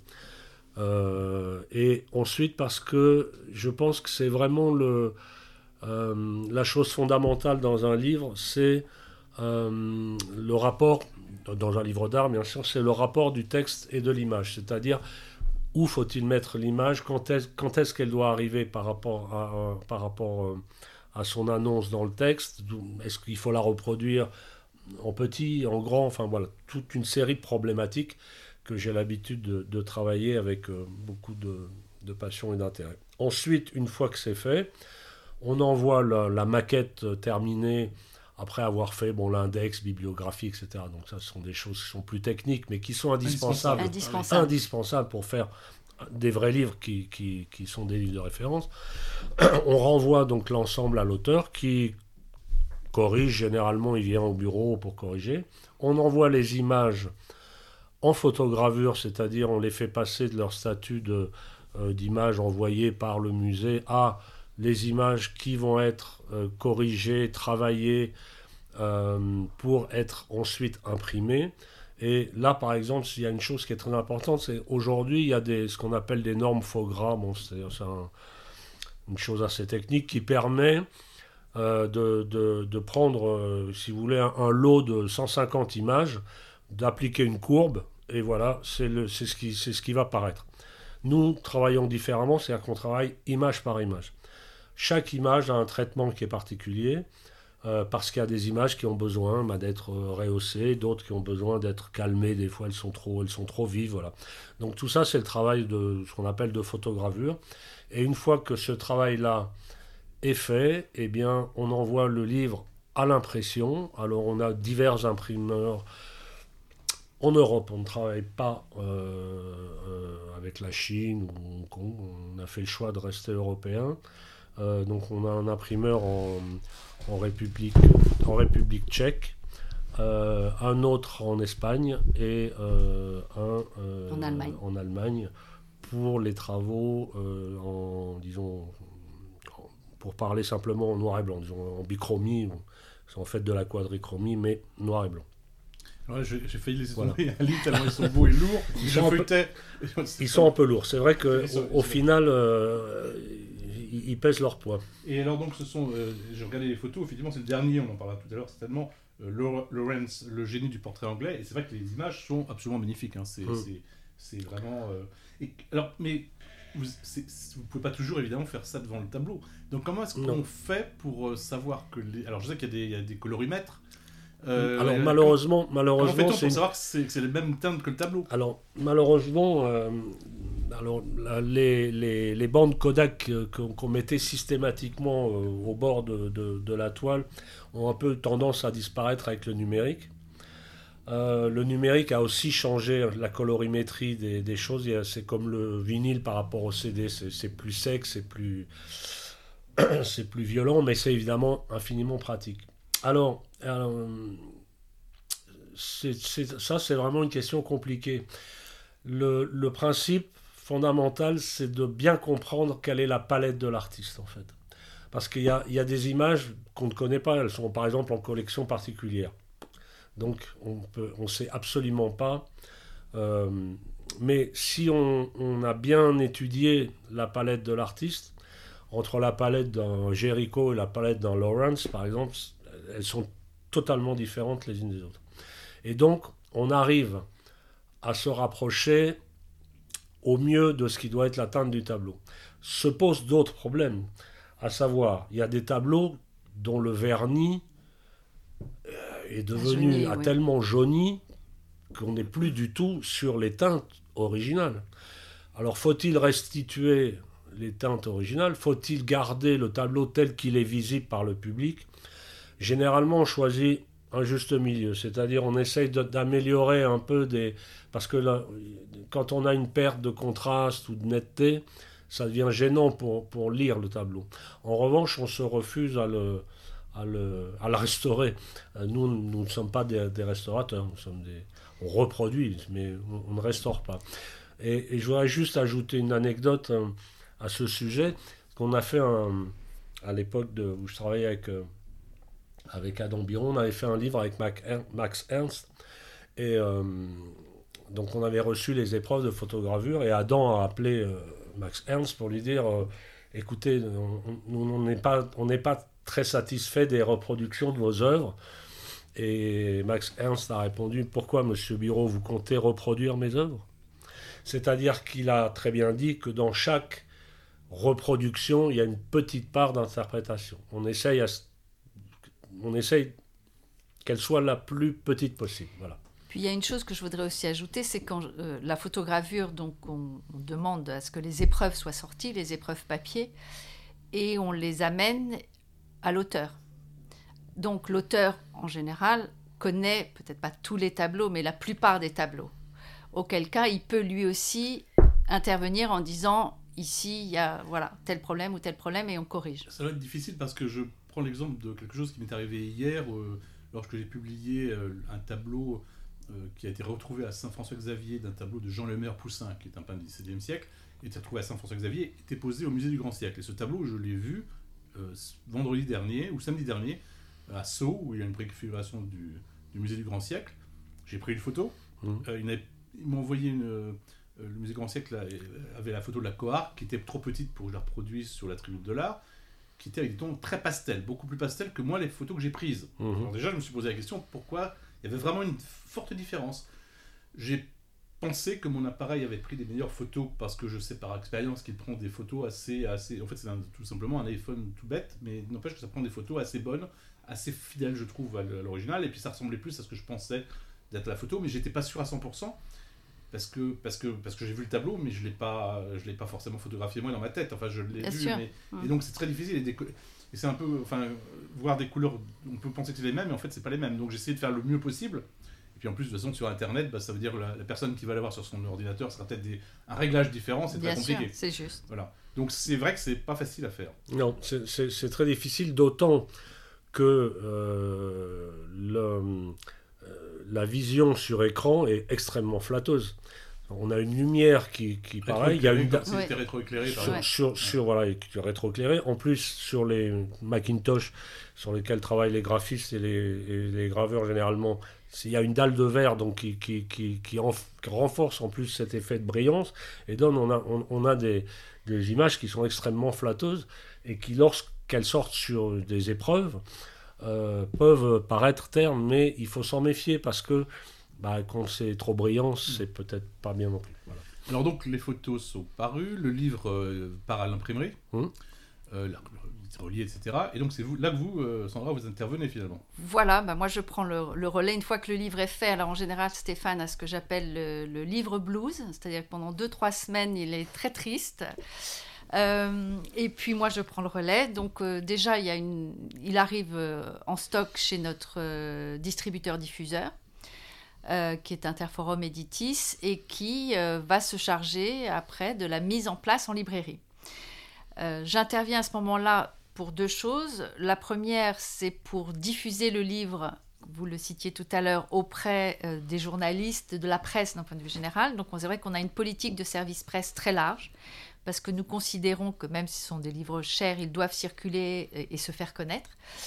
euh, et ensuite parce que je pense que c'est vraiment le, euh, la chose fondamentale dans un livre, c'est euh, le rapport, dans un livre d'art bien sûr, c'est le rapport du texte et de l'image, c'est-à-dire où faut-il mettre l'image, quand est-ce, quand est-ce qu'elle doit arriver par rapport à, à, par rapport, euh, à son annonce dans le texte, est-ce qu'il faut la reproduire en petit, en grand, enfin voilà, toute une série de problématiques que j'ai l'habitude de, de travailler avec euh, beaucoup de, de passion et d'intérêt. Ensuite, une fois que c'est fait, on envoie la, la maquette terminée après avoir fait bon, l'index, bibliographie, et cetera. Donc ça, ce sont des choses qui sont plus techniques, mais qui sont indispensables, indispensables. indispensables pour faire des vrais livres qui, qui, qui sont des livres de référence. On renvoie donc l'ensemble à l'auteur qui corrige, généralement il vient au bureau pour corriger. On envoie les images en photogravure, c'est-à-dire on les fait passer de leur statut de, euh, d'image envoyée par le musée à les images qui vont être euh, corrigées, travaillées euh, pour être ensuite imprimées. Et là, par exemple, il y a une chose qui est très importante, c'est aujourd'hui, il y a des, ce qu'on appelle des normes FOGRA, bon, c'est, c'est un, une chose assez technique qui permet euh, de, de, de prendre, euh, si vous voulez, un, un lot de cent cinquante images, d'appliquer une courbe, et voilà, c'est, le, c'est, ce qui, c'est ce qui va paraître. Nous travaillons différemment, c'est-à-dire qu'on travaille image par image. Chaque image a un traitement qui est particulier, Euh, parce qu'il y a des images qui ont besoin bah, d'être euh, rehaussées, d'autres qui ont besoin d'être calmées, des fois elles sont trop, elles sont trop vives, voilà. Donc tout ça c'est le travail de ce qu'on appelle de photogravure, et une fois que ce travail-là est fait, eh bien on envoie le livre à l'impression. Alors on a divers imprimeurs. En Europe, on ne travaille pas euh, euh, avec la Chine ou Hong Kong, on a fait le choix de rester européen. Euh, donc on a un imprimeur en, en, République, en République tchèque, euh, un autre en Espagne et euh, un euh, en, Allemagne. en Allemagne pour les travaux euh, en, disons, pour parler simplement en noir et blanc, disons en bichromie, c'est en fait de la quadrichromie, mais noir et blanc. Ouais, j'ai, j'ai failli les Voilà. tomber un livre tellement ils sont beaux et lourds. Ils, je sont, feuilletais. peu, ils sont un peu lourds. C'est vrai qu'au au, au final, euh, ils, ils pèsent leur poids. Et alors donc, ce sont, euh, j'ai regardé les photos, effectivement c'est le dernier, on en parlera tout à l'heure certainement, euh, Lawrence, le génie du portrait anglais, et c'est vrai que les images sont absolument magnifiques, hein. c'est, mm. c'est, c'est vraiment... Euh... Et, alors, mais vous ne pouvez pas toujours évidemment faire ça devant le tableau, donc comment est-ce qu'on non. fait pour euh, savoir que les... Alors je sais qu'il y a des, il y a des colorimètres. Euh, alors malheureusement, comment, malheureusement, comment fait-on c'est pour savoir que c'est, que c'est les mêmes teintes que le tableau? Alors malheureusement, euh, alors la, les, les, les bandes Kodak euh, qu'on, qu'on mettait systématiquement euh, au bord de, de, de la toile ont un peu tendance à disparaître avec le numérique. Euh, le numérique a aussi changé la colorimétrie des, des choses. C'est comme le vinyle par rapport au C D. C'est, c'est plus sec, c'est plus, c'est plus violent, mais c'est évidemment infiniment pratique. Alors, euh, c'est, c'est, ça, c'est vraiment une question compliquée. Le, le principe fondamental, c'est de bien comprendre quelle est la palette de l'artiste, en fait. Parce qu'il y a, il y a des images qu'on ne connaît pas. Elles sont, par exemple, en collection particulière. Donc, on ne sait absolument pas. Euh, mais si on, on a bien étudié la palette de l'artiste, entre la palette d'un Géricault et la palette d'un Lawrence, par exemple, elles sont totalement différentes les unes des autres. Et donc, on arrive à se rapprocher au mieux de ce qui doit être la teinte du tableau. Se posent d'autres problèmes, à savoir, il y a des tableaux dont le vernis est devenu jauni, a oui. tellement jauni qu'on n'est plus du tout sur les teintes originales. Alors faut-il restituer les teintes originales? Faut-il garder le tableau tel qu'il est visible par le public? Généralement, on choisit un juste milieu, c'est-à-dire on essaye de, d'améliorer un peu des... Parce que là, quand on a une perte de contraste ou de netteté, ça devient gênant pour, pour lire le tableau. En revanche, on se refuse à le... À le, à le restaurer. Nous, nous ne sommes pas des, des restaurateurs, nous sommes des, on reproduit, mais on, on ne restaure pas. Et, et je voudrais juste ajouter une anecdote euh, à ce sujet, qu'on a fait un, à l'époque de, où je travaillais avec, euh, avec Adam Biron, on avait fait un livre avec Max Ernst, et euh, donc on avait reçu les épreuves de photogravure, et Adam a appelé euh, Max Ernst pour lui dire euh, écoutez, on, on, on n'est pas, on n'est pas très satisfait des reproductions de vos œuvres. Et Max Ernst a répondu: pourquoi, monsieur Biro, vous comptez reproduire mes œuvres? C'est-à-dire qu'il a très bien dit que dans chaque reproduction, il y a une petite part d'interprétation. On essaye, à, on essaye qu'elle soit la plus petite possible. Voilà. Puis il y a une chose que je voudrais aussi ajouter, c'est quand euh, la photogravure, donc on, on demande à ce que les épreuves soient sorties, les épreuves papier, et on les amène à l'auteur. Donc l'auteur, en général, connaît peut-être pas tous les tableaux, mais la plupart des tableaux. Auquel cas, il peut lui aussi intervenir en disant ici, il y a voilà, tel problème ou tel problème, et on corrige. Ça va être difficile parce que je prends l'exemple de quelque chose qui m'est arrivé hier, euh, lorsque j'ai publié euh, un tableau euh, qui a été retrouvé à Saint-François-Xavier, d'un tableau de Jean Lemaire Poussin, qui est un peintre du dix-septième siècle, et été retrouvé à Saint-François-Xavier, était posé au musée du Grand Siècle. Et ce tableau, je l'ai vu Euh, vendredi dernier ou samedi dernier à Sceaux, où il y a une préfiguration du, du musée du Grand Siècle. J'ai pris une photo. Mmh. Euh, il, il m'a envoyé une. Euh, le musée du Grand Siècle là, avait la photo de la Coarque, qui était trop petite pour que je la reproduise sur la Tribune de l'Art, qui était avec des tons très pastels, beaucoup plus pastels que moi les photos que j'ai prises. Mmh. Alors déjà, je me suis posé la question pourquoi il y avait vraiment une forte différence. J'ai pensé que mon appareil avait pris des meilleures photos parce que je sais par expérience qu'il prend des photos assez... assez... En fait, c'est un, tout simplement un iPhone tout bête, mais n'empêche que ça prend des photos assez bonnes, assez fidèles, je trouve, à l'original, et puis ça ressemblait plus à ce que je pensais d'être la photo, mais j'étais pas sûr à cent pour cent, parce que, parce que, parce que j'ai vu le tableau, mais je l'ai pas, je l'ai pas forcément photographié moi dans ma tête, enfin je l'ai Bien vu, sûr. mais... Mmh. Et donc c'est très difficile, et, des... et c'est un peu... Enfin, voir des couleurs, on peut penser que c'est les mêmes, mais en fait c'est pas les mêmes, donc j'ai essayé de faire le mieux possible. Puis en plus, de toute façon, sur Internet, bah, ça veut dire que la, la personne qui va l'avoir sur son ordinateur sera peut-être des, un réglage différent, c'est Bien très compliqué. sûr, c'est juste. Voilà. Donc c'est vrai que c'est pas facile à faire. Non, c'est, c'est, c'est très difficile, d'autant que euh, le, euh, la vision sur écran est extrêmement flatteuse. On a une lumière qui, qui pareil, il y a une da- c'était rétroéclairé par sur, exemple. sur, sur voilà, qui est rétroéclairé. En plus, sur les Macintosh sur lesquels travaillent les graphistes et les, et les graveurs généralement, il y a une dalle de verre donc qui, qui, qui, qui, en, qui renforce en plus cet effet de brillance et donne on a, on, on a des, des images qui sont extrêmement flatteuses et qui, lorsqu'elles sortent sur des épreuves, euh, peuvent paraître ternes, mais il faut s'en méfier parce que bah, quand c'est trop brillant, c'est peut-être pas bien non plus. Voilà. Alors donc les photos sont parues, le livre euh, part à l'imprimerie, Hum. euh, là, relié, et cetera. Et donc c'est vous, là que vous, euh, Sandra, vous intervenez finalement. Voilà, bah moi je prends le, le relais une fois que le livre est fait. Alors en général, Stéphane a ce que j'appelle le, le livre blues, c'est-à-dire que pendant deux trois semaines, il est très triste. Euh, et puis moi je prends le relais. Donc euh, déjà, il, y a une, il arrive euh, en stock chez notre euh, distributeur-diffuseur. euh, qui est Interforum Editis, et qui euh, va se charger après de la mise en place en librairie. Euh, j'interviens à ce moment-là pour deux choses. La première, c'est pour diffuser le livre, vous le citiez tout à l'heure, auprès euh, des journalistes, de la presse d'un point de vue général. Donc c'est vrai qu'on a une politique de service presse très large, parce que nous considérons que même si ce sont des livres chers, ils doivent circuler et, et se faire connaître.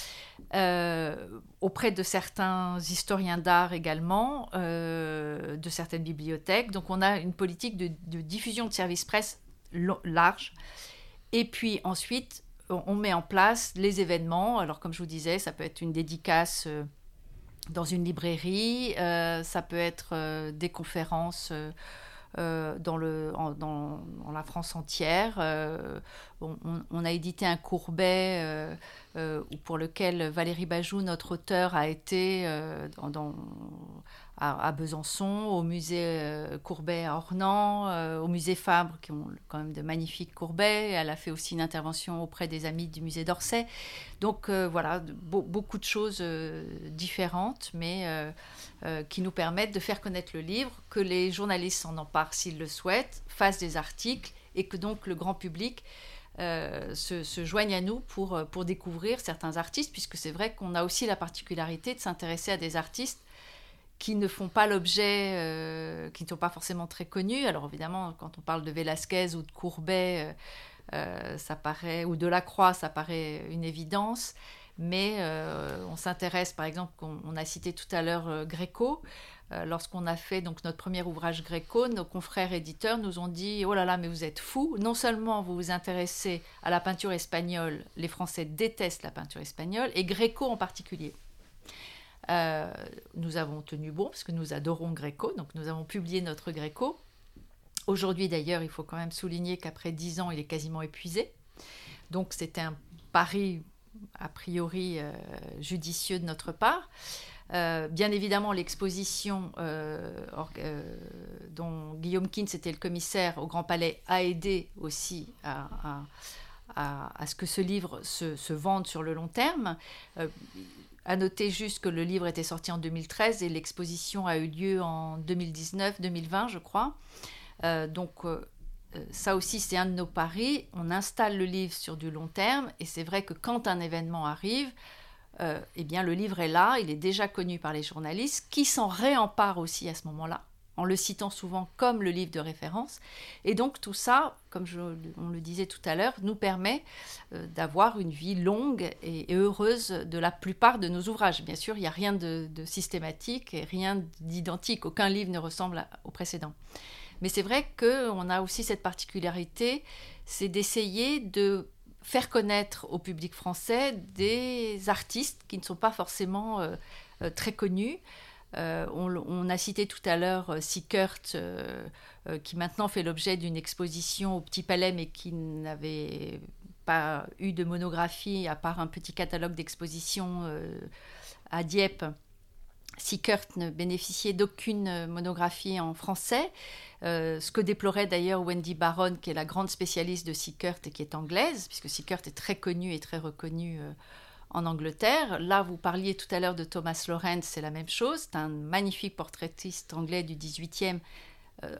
Euh, auprès de certains historiens d'art également, euh, de certaines bibliothèques. Donc on a une politique de, de diffusion de service presse lo- large. Et puis ensuite, on, on met en place les événements. Alors comme je vous disais, ça peut être une dédicace euh, dans une librairie, euh, ça peut être euh, des conférences euh, euh, dans, le, en, dans, dans la France entière. Euh, on, on a édité un Courbet euh, euh, pour lequel Valérie Bajou, notre auteure, a été euh, dans, dans, à, à Besançon, au musée euh, Courbet à Ornans, euh, au musée Fabre, qui ont quand même de magnifiques Courbets. Elle a fait aussi une intervention auprès des amis du musée d'Orsay. Donc euh, voilà, be- beaucoup de choses euh, différentes, mais euh, euh, qui nous permettent de faire connaître le livre, que les journalistes s'en emparent s'ils le souhaitent, fassent des articles, et que donc le grand public euh, se, se joigne à nous pour, pour découvrir certains artistes, puisque c'est vrai qu'on a aussi la particularité de s'intéresser à des artistes qui ne font pas l'objet, euh, qui ne sont pas forcément très connus. Alors évidemment, quand on parle de Velázquez ou de Courbet, euh, euh, ça paraît, ou de Lacroix, ça paraît une évidence. Mais euh, on s'intéresse, par exemple, on, on a cité tout à l'heure euh, Gréco. Euh, lorsqu'on a fait donc, notre premier ouvrage Gréco, nos confrères éditeurs nous ont dit « Oh là là, mais vous êtes fous. Non seulement vous vous intéressez à la peinture espagnole, les Français détestent la peinture espagnole, et Gréco en particulier. » Euh, nous avons tenu bon, parce que nous adorons Gréco, donc nous avons publié notre Gréco. Aujourd'hui, d'ailleurs, il faut quand même souligner qu'après dix ans, il est quasiment épuisé. Donc, c'était un pari, a priori, euh, judicieux de notre part. Euh, bien évidemment, l'exposition euh, or, euh, dont Guillaume Kins était le commissaire au Grand Palais a aidé aussi à, à, à, à ce que ce livre se, se vende sur le long terme. Euh, À noter juste que le livre était sorti en deux mille treize et l'exposition a eu lieu en deux mille dix-neuf deux mille vingt, je crois. Euh, donc, euh, ça aussi, c'est un de nos paris. On installe le livre sur du long terme, et c'est vrai que quand un événement arrive, euh, eh bien, le livre est là, il est déjà connu par les journalistes, qui s'en réemparent aussi à ce moment-là, en le citant souvent comme le livre de référence. Et donc tout ça, comme je, on le disait tout à l'heure, nous permet euh, d'avoir une vie longue et, et heureuse de la plupart de nos ouvrages. Bien sûr, il n'y a rien de, de systématique et rien d'identique. Aucun livre ne ressemble à, au précédent. Mais c'est vrai qu'on a aussi cette particularité, c'est d'essayer de faire connaître au public français des artistes qui ne sont pas forcément euh, euh, très connus. Euh, on, on a cité tout à l'heure euh, Sickert, euh, euh, qui maintenant fait l'objet d'une exposition au Petit Palais, mais qui n'avait pas eu de monographie, à part un petit catalogue d'exposition euh, à Dieppe. Sickert ne bénéficiait d'aucune monographie en français, euh, ce que déplorait d'ailleurs Wendy Baron, qui est la grande spécialiste de Sickert et qui est anglaise, puisque Sickert est très connu et très reconnu euh, en Angleterre. Là, vous parliez tout à l'heure de Thomas Lawrence, c'est la même chose. C'est un magnifique portraitiste anglais du dix-huitième, euh,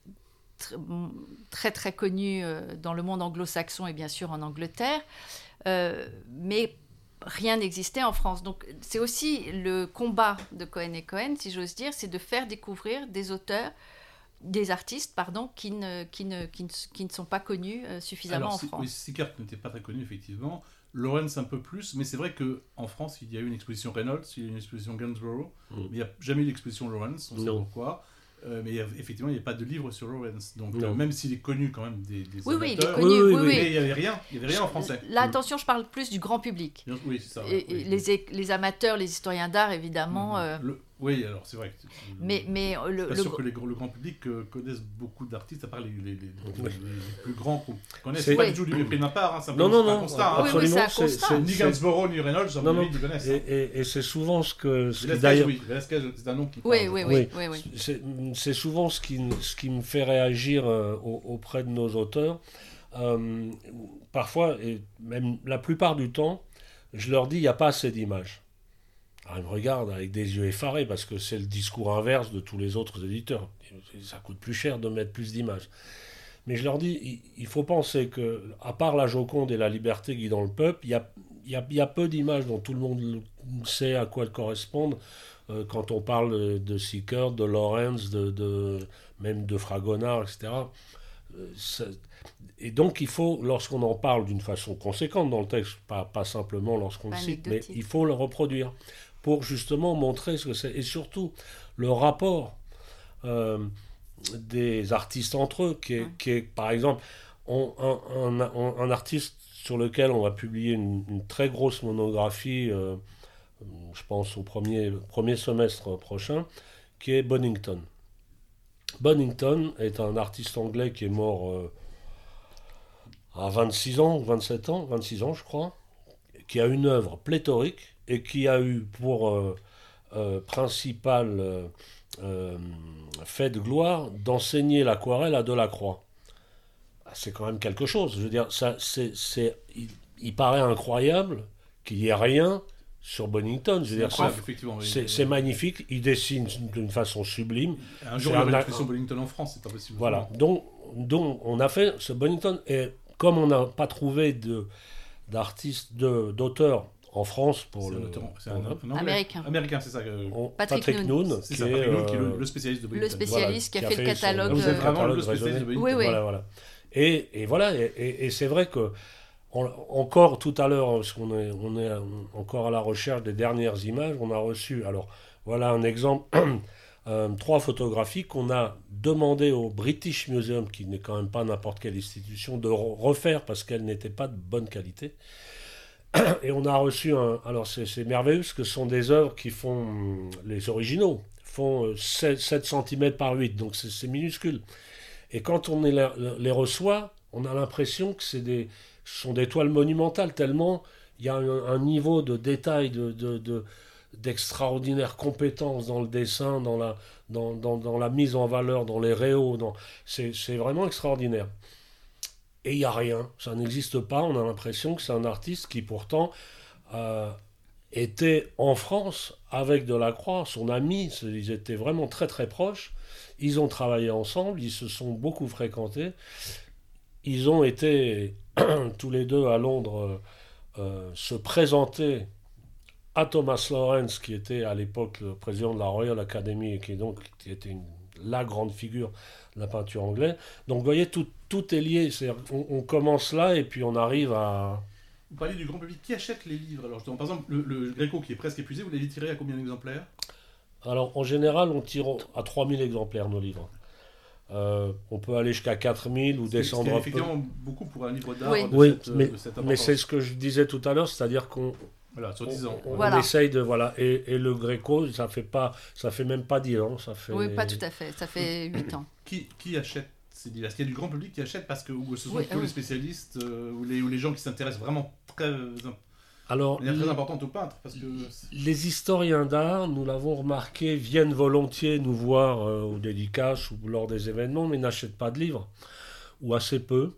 tr- très très connu euh, dans le monde anglo-saxon et bien sûr en Angleterre. Euh, mais rien n'existait en France. Donc c'est aussi le combat de Cohen et Cohen, si j'ose dire, c'est de faire découvrir des auteurs, des artistes, pardon, qui ne, qui ne, qui ne, qui ne sont pas connus euh, suffisamment Alors, en si, France. Oui, Sickert n'était pas très connu, effectivement. Lawrence un peu plus, mais c'est vrai qu'en France, il y a eu une exposition Reynolds, il y a eu une exposition Gainsborough, mm. mais il n'y a jamais eu d'exposition Lawrence, on sait pourquoi. Euh, mais il y a, effectivement, il n'y a pas de livre sur Lawrence. Donc, euh, même s'il est connu quand même des, des oui, amateurs, oui, il est connu, oui, oui, mais il n'y avait rien, il n'y avait rien en français. Là, attention, je parle plus du grand public. Oui, c'est ça. Et, oui, les, oui. les amateurs, les historiens d'art, évidemment. Mm-hmm. Euh... Le, oui, alors c'est vrai. Que, mais, mais je le, suis pas le... sûr que les, le grand public euh, connaisse beaucoup d'artistes, à part les, les, les, les, les, les plus grands qu'on connaisse. C'est pas du tout du mépris de ma part, hein, non, non, non, un constat. Hein. Oui, oui, c'est un constat. C'est, ni Gainsborough ni Reynolds, j'en non, non. Ils connaissent. Et, et, et c'est souvent ce que... Ce Velasquez, qui, d'ailleurs... oui, Velasquez, c'est un nom qui oui, parle. Oui, oui, oui. oui, oui. C'est, c'est souvent ce qui, ce qui me fait réagir euh, auprès de nos auteurs. Euh, parfois, et même la plupart du temps, je leur dis, il n'y a pas assez d'images. Alors, il me regarde avec des yeux effarés parce que c'est le discours inverse de tous les autres éditeurs. Ça coûte plus cher de mettre plus d'images. Mais je leur dis, il faut penser que, à part la Joconde et la liberté guidant le peuple, il y a, il y a, il y a peu d'images dont tout le monde sait à quoi elles correspondent. Euh, quand on parle de Sickert, de Lawrence, de, de, même de Fragonard, et cetera. Euh, ça, et donc il faut, lorsqu'on en parle d'une façon conséquente dans le texte, pas, pas simplement lorsqu'on le cite, mais il faut le reproduire pour justement montrer ce que c'est. Et surtout, le rapport... Euh, des artistes entre eux, qui est, qui est par exemple on, un, un, un artiste sur lequel on va publier une, une très grosse monographie, euh, je pense au premier, premier semestre prochain, qui est Bonington. Bonington est un artiste anglais qui est mort euh, à vingt-six ans, vingt-sept ans, vingt-six ans je crois, qui a une œuvre pléthorique et qui a eu pour euh, euh, principal... Euh, Euh, fait de gloire d'enseigner l'aquarelle à Delacroix. C'est quand même quelque chose. Je veux dire, ça, c'est, c'est, il, il paraît incroyable qu'il n'y ait rien sur Bonington. Je veux dire, ça, c'est, c'est magnifique. Il dessine d'une façon sublime. Un jour, il y aura une exposition Bonington en France, c'est pas possible. Voilà. Donc, donc, on a fait ce Bonington. Et comme on n'a pas trouvé de, d'artistes, de, d'auteurs en France pour c'est le. Un, c'est un, un américain. Américain, c'est ça. Que... On, Patrick, Patrick Noon, c'est qui, ça, est, Patrick Noon, qui est le, le spécialiste de Bonington. Le spécialiste voilà, qui a fait, fait le catalogue. Son, vous êtes vraiment le spécialiste de Bonington. Oui, oui. Voilà, voilà. Et, et voilà, et, et, et c'est vrai que on, encore tout à l'heure, parce qu'on est, on est encore à la recherche des dernières images, on a reçu. Alors voilà un exemple. Euh, trois photographies qu'on a demandé au British Museum, qui n'est quand même pas n'importe quelle institution, de refaire parce qu'elles n'étaient pas de bonne qualité. Et on a reçu un... Alors c'est, c'est merveilleux parce que ce sont des œuvres qui font... Les originaux font sept centimètres par huit, donc c'est, c'est minuscule. Et quand on les, les reçoit, on a l'impression que c'est des, ce sont des toiles monumentales, tellement il y a un, un niveau de détail, de... de, de d'extraordinaire compétence dans le dessin, dans la, dans, dans, dans la mise en valeur, dans les réaux. Dans... C'est, c'est vraiment extraordinaire. Et il n'y a rien, ça n'existe pas. On a l'impression que c'est un artiste qui pourtant euh, était en France avec Delacroix, son ami. Ils étaient vraiment très très proches. Ils ont travaillé ensemble, ils se sont beaucoup fréquentés. Ils ont été tous les deux à Londres euh, se présenter à Thomas Lawrence, qui était à l'époque le président de la Royal Academy et qui, est donc, qui était une, la grande figure de la peinture anglaise. Donc vous voyez, tout, tout est lié. On, on commence là et puis on arrive à... Vous parlez du grand public. Qui achète les livres? Alors, par exemple, le, le Gréco qui est presque épuisé, vous l'avez tiré à combien d'exemplaires? Alors en général, on tire à trois mille exemplaires nos livres. Euh, on peut aller jusqu'à quatre mille ou c'est, descendre un peu. C'est effectivement beaucoup pour un livre d'art. Oui, de oui cette, mais, de cette mais c'est ce que je disais tout à l'heure, c'est-à-dire qu'on... Voilà, sur dix ans. On, on voilà. essaye de... Voilà. Et, et le Gréco, ça fait pas, ça fait même pas dix ans. Ça fait... Oui, pas tout à fait. Ça fait huit ans. Qui, qui achète ces livres? Est-ce qu'il y a du grand public qui achète parce que ou ce sont oui, plutôt oui. les spécialistes euh, ou, les, ou les gens qui s'intéressent vraiment très, Alors, très importante aux peintres parce que... Les historiens d'art, nous l'avons remarqué, viennent volontiers nous voir euh, aux dédicaces ou lors des événements, mais n'achètent pas de livres, ou assez peu.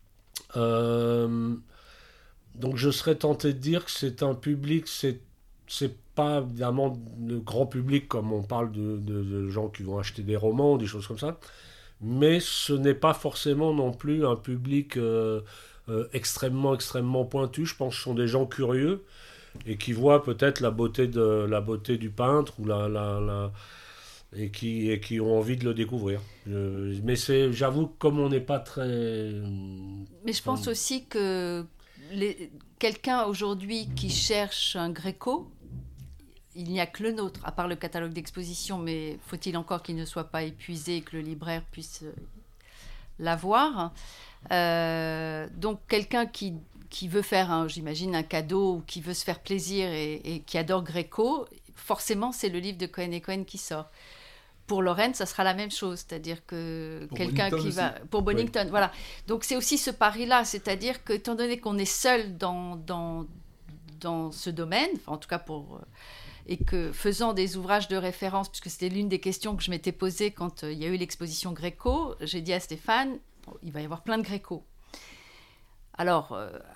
Euh... Donc je serais tenté de dire que c'est un public, c'est, c'est pas évidemment le grand public comme on parle de, de, de gens qui vont acheter des romans ou des choses comme ça, mais ce n'est pas forcément non plus un public euh, euh, extrêmement, extrêmement pointu. Je pense que ce sont des gens curieux et qui voient peut-être la beauté, de, la beauté du peintre ou la, la, la, et, qui, et qui ont envie de le découvrir. Je, mais c'est, j'avoue que comme on n'est pas très... Mais je pense aussi que Les, quelqu'un aujourd'hui qui cherche un Gréco, il n'y a que le nôtre, à part le catalogue d'exposition, mais faut-il encore qu'il ne soit pas épuisé et que le libraire puisse l'avoir. Euh, donc quelqu'un qui, qui veut faire, un, j'imagine, un cadeau ou qui veut se faire plaisir et, et qui adore Gréco, forcément c'est le livre de Cohen et Cohen qui sort. Pour Lawrence, ça sera la même chose, c'est-à-dire que pour quelqu'un Bonington qui va... Aussi. Pour Bonington, oui. Voilà. Donc c'est aussi ce pari-là, c'est-à-dire que, étant donné qu'on est seul dans, dans, dans ce domaine, enfin en tout cas pour... et que faisant des ouvrages de référence, puisque c'était l'une des questions que je m'étais posée quand euh, il y a eu l'exposition Gréco, j'ai dit à Stéphane, bon, il va y avoir plein de Gréco. Alors, euh,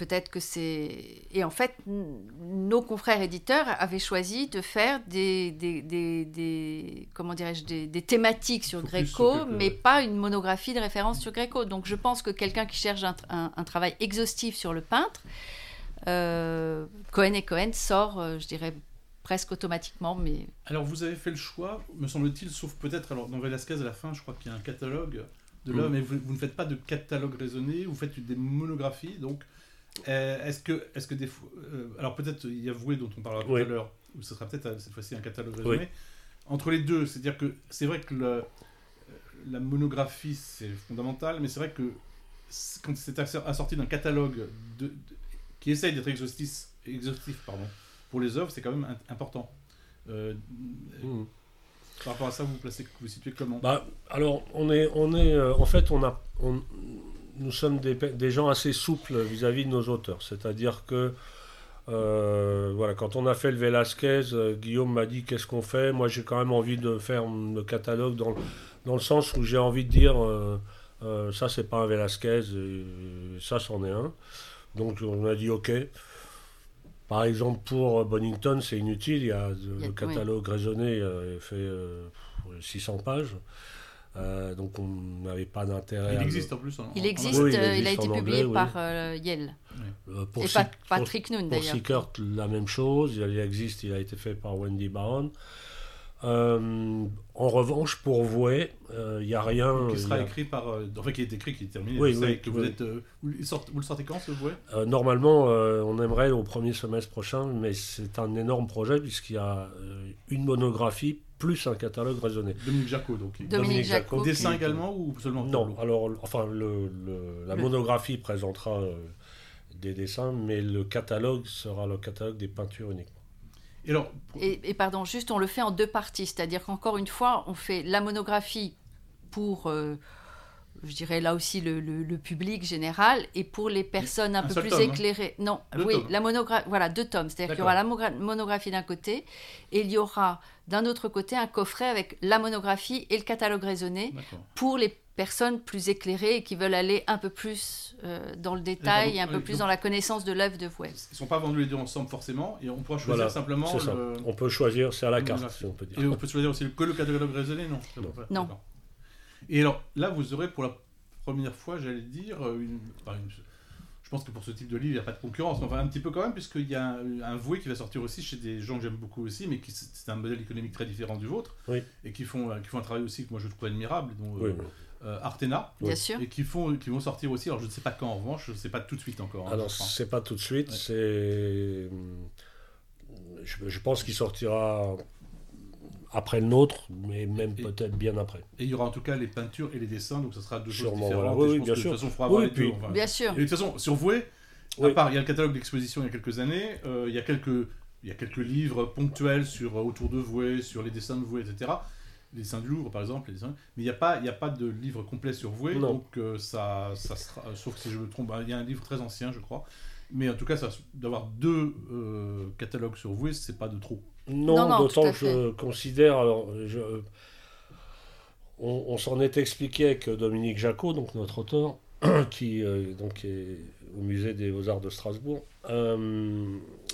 peut-être que c'est... Et en fait, n- nos confrères éditeurs avaient choisi de faire des, des, des, des- comment dirais-je, des, des thématiques sur Focus Gréco, sur quelque- mais pas une monographie de référence sur Gréco. Donc je pense que quelqu'un qui cherche un, un- un travail exhaustif sur le peintre, euh, Cohen et Cohen sort, euh, je dirais, presque automatiquement, mais... Alors, vous avez fait le choix, me semble-t-il, sauf peut-être, alors dans Velasquez, à la fin, je crois qu'il y a un catalogue de l'œuvre, Mm. mais vous, vous ne faites pas de catalogue raisonné, vous faites des monographies, donc euh, est-ce que, est-ce que des fois... euh, alors peut-être, il y a Voué dont on parlera Oui. tout à l'heure, où ce sera peut-être euh, cette fois-ci un catalogue raisonné. Oui. Entre les deux, c'est-à-dire que c'est vrai que le- la monographie, c'est fondamental, mais c'est vrai que c'est- quand c'est asso- assorti d'un catalogue de, de- qui essaye d'être exhaustif, exhaustif pardon, pour les œuvres, c'est quand même un- important. Euh, Mm. Par rapport à ça, vous vous placez, vous vous situez comment? Bah, alors, on est, on est, euh, en fait, on a, on- nous sommes des, pe- des gens assez souples vis-à-vis de nos auteurs. C'est-à-dire que, euh, voilà, quand on a fait le Velasquez, euh, Guillaume m'a dit qu'est-ce qu'on fait. Moi, j'ai quand même envie de faire le catalogue dans, dans le sens où j'ai envie de dire euh, euh, ça, c'est pas un Velasquez, et ça, c'en est un. Donc, on a dit OK. Par exemple, pour Bonington, c'est inutile. Il y a Il y a- le catalogue raisonné euh, fait euh, six cents pages. Euh, donc, on n'avait pas d'intérêt. Il à existe en plus. En, Il en- existe, Oui, il euh, il a existe été en publié anglais, oui. par euh, Yale. le- euh, pour Et Sic- Pat- pour- Patrick Noon, Pour d'ailleurs. Sickert, la même chose. Il existe, il a été fait par Wendy Baron. Euh, en revanche, pour Voué, euh, il n'y a rien. Qui il sera y a- écrit par. euh, enfin, qui est écrit, qui est terminé. Oui, vous savez oui, que vous oui. êtes. euh, vous, il sort- vous le sortez quand, ce Voué? Euh, normalement, euh, on aimerait au premier semestre prochain, mais c'est un énorme projet puisqu'il y a euh, une monographie plus un catalogue raisonné. Dominique Jacot, donc. Dominique Dominique Jacot. Jacot. Dessin qui- également ou seulement Non, tableau? alors, enfin, le, le- la Mais- monographie présentera euh, des dessins, mais le catalogue sera le catalogue des peintures uniquement. Et alors, pour- Et, et pardon, juste on le fait en deux parties, c'est-à-dire qu'encore une fois, on fait la monographie pour, euh, je dirais là aussi le, le- le public général, et pour les personnes un, Un peu seul plus tome, hein? éclairées. Non, Deux oui, tomes. la monographie, voilà, deux tomes, c'est-à-dire qu'il y D'accord. aura la mogra- monographie d'un côté, et il y aura d'un autre côté un coffret avec la monographie et le catalogue raisonné d'accord. pour les personnes plus éclairées et qui veulent aller un peu plus euh, dans le détail donc, et un peu euh, plus donc- dans la connaissance de l'œuvre de Vouet. Ils ne sont pas vendus les deux ensemble forcément, et on pourra choisir Voilà, simplement c'est ça. le. On peut choisir, c'est à la la carte, monographie. si on peut dire. Et on peut choisir aussi que le catalogue raisonné, non? Non. Non. D'accord. Et alors, là, vous aurez pour la première fois, j'allais dire, une... enfin, une- je pense que pour ce type de livre, il n'y a pas de concurrence, mais enfin un petit peu quand même, puisqu'il y a un, un Voué qui va sortir aussi chez des gens que j'aime beaucoup aussi, mais qui c'est un modèle économique très différent du vôtre, Oui. et qui font, qui font un travail aussi que moi je trouve admirable, dont Oui, euh, oui. euh, Artena, Bien Oui. sûr. et qui, font, qui vont sortir aussi, alors je ne sais pas quand en revanche, je ne sais pas tout de suite encore. hein, Alors, je crois. c'est pas tout de suite, Ouais. c'est. Je, je pense qu'il sortira après le nôtre, mais même Et- peut-être bien après. Et il y aura en tout cas les peintures et les dessins, donc ça sera deux choses Sûrement, différentes. voilà. Oui, et je oui, pense bien que sûr. De toute façon, il faudra avoir Oui, les puis- deux. enfin. Bien sûr. Et de toute façon, sur Voué, à Oui. part, il y a le catalogue d'exposition il y a quelques années, euh, il, y a quelques, il y a quelques livres ponctuels sur, euh, autour de Voué, sur les dessins de Voué, et cetera. Les dessins du Louvre, par exemple, les dessins... mais il n'y a, pas- il y a pas de livre complet sur Voué, Non. donc euh, ça, ça sera, euh, sauf si je me trompe, il y a un livre très ancien, je crois. Mais en tout cas, ça, d'avoir deux euh, catalogues sur Voué, c'est pas de trop. Non, Non, non, tout d'autant à que je considère. Alors, je, on on s'en est expliqué avec Dominique Jacot, donc notre auteur, qui euh, donc est au musée des Beaux-Arts de Strasbourg. Euh,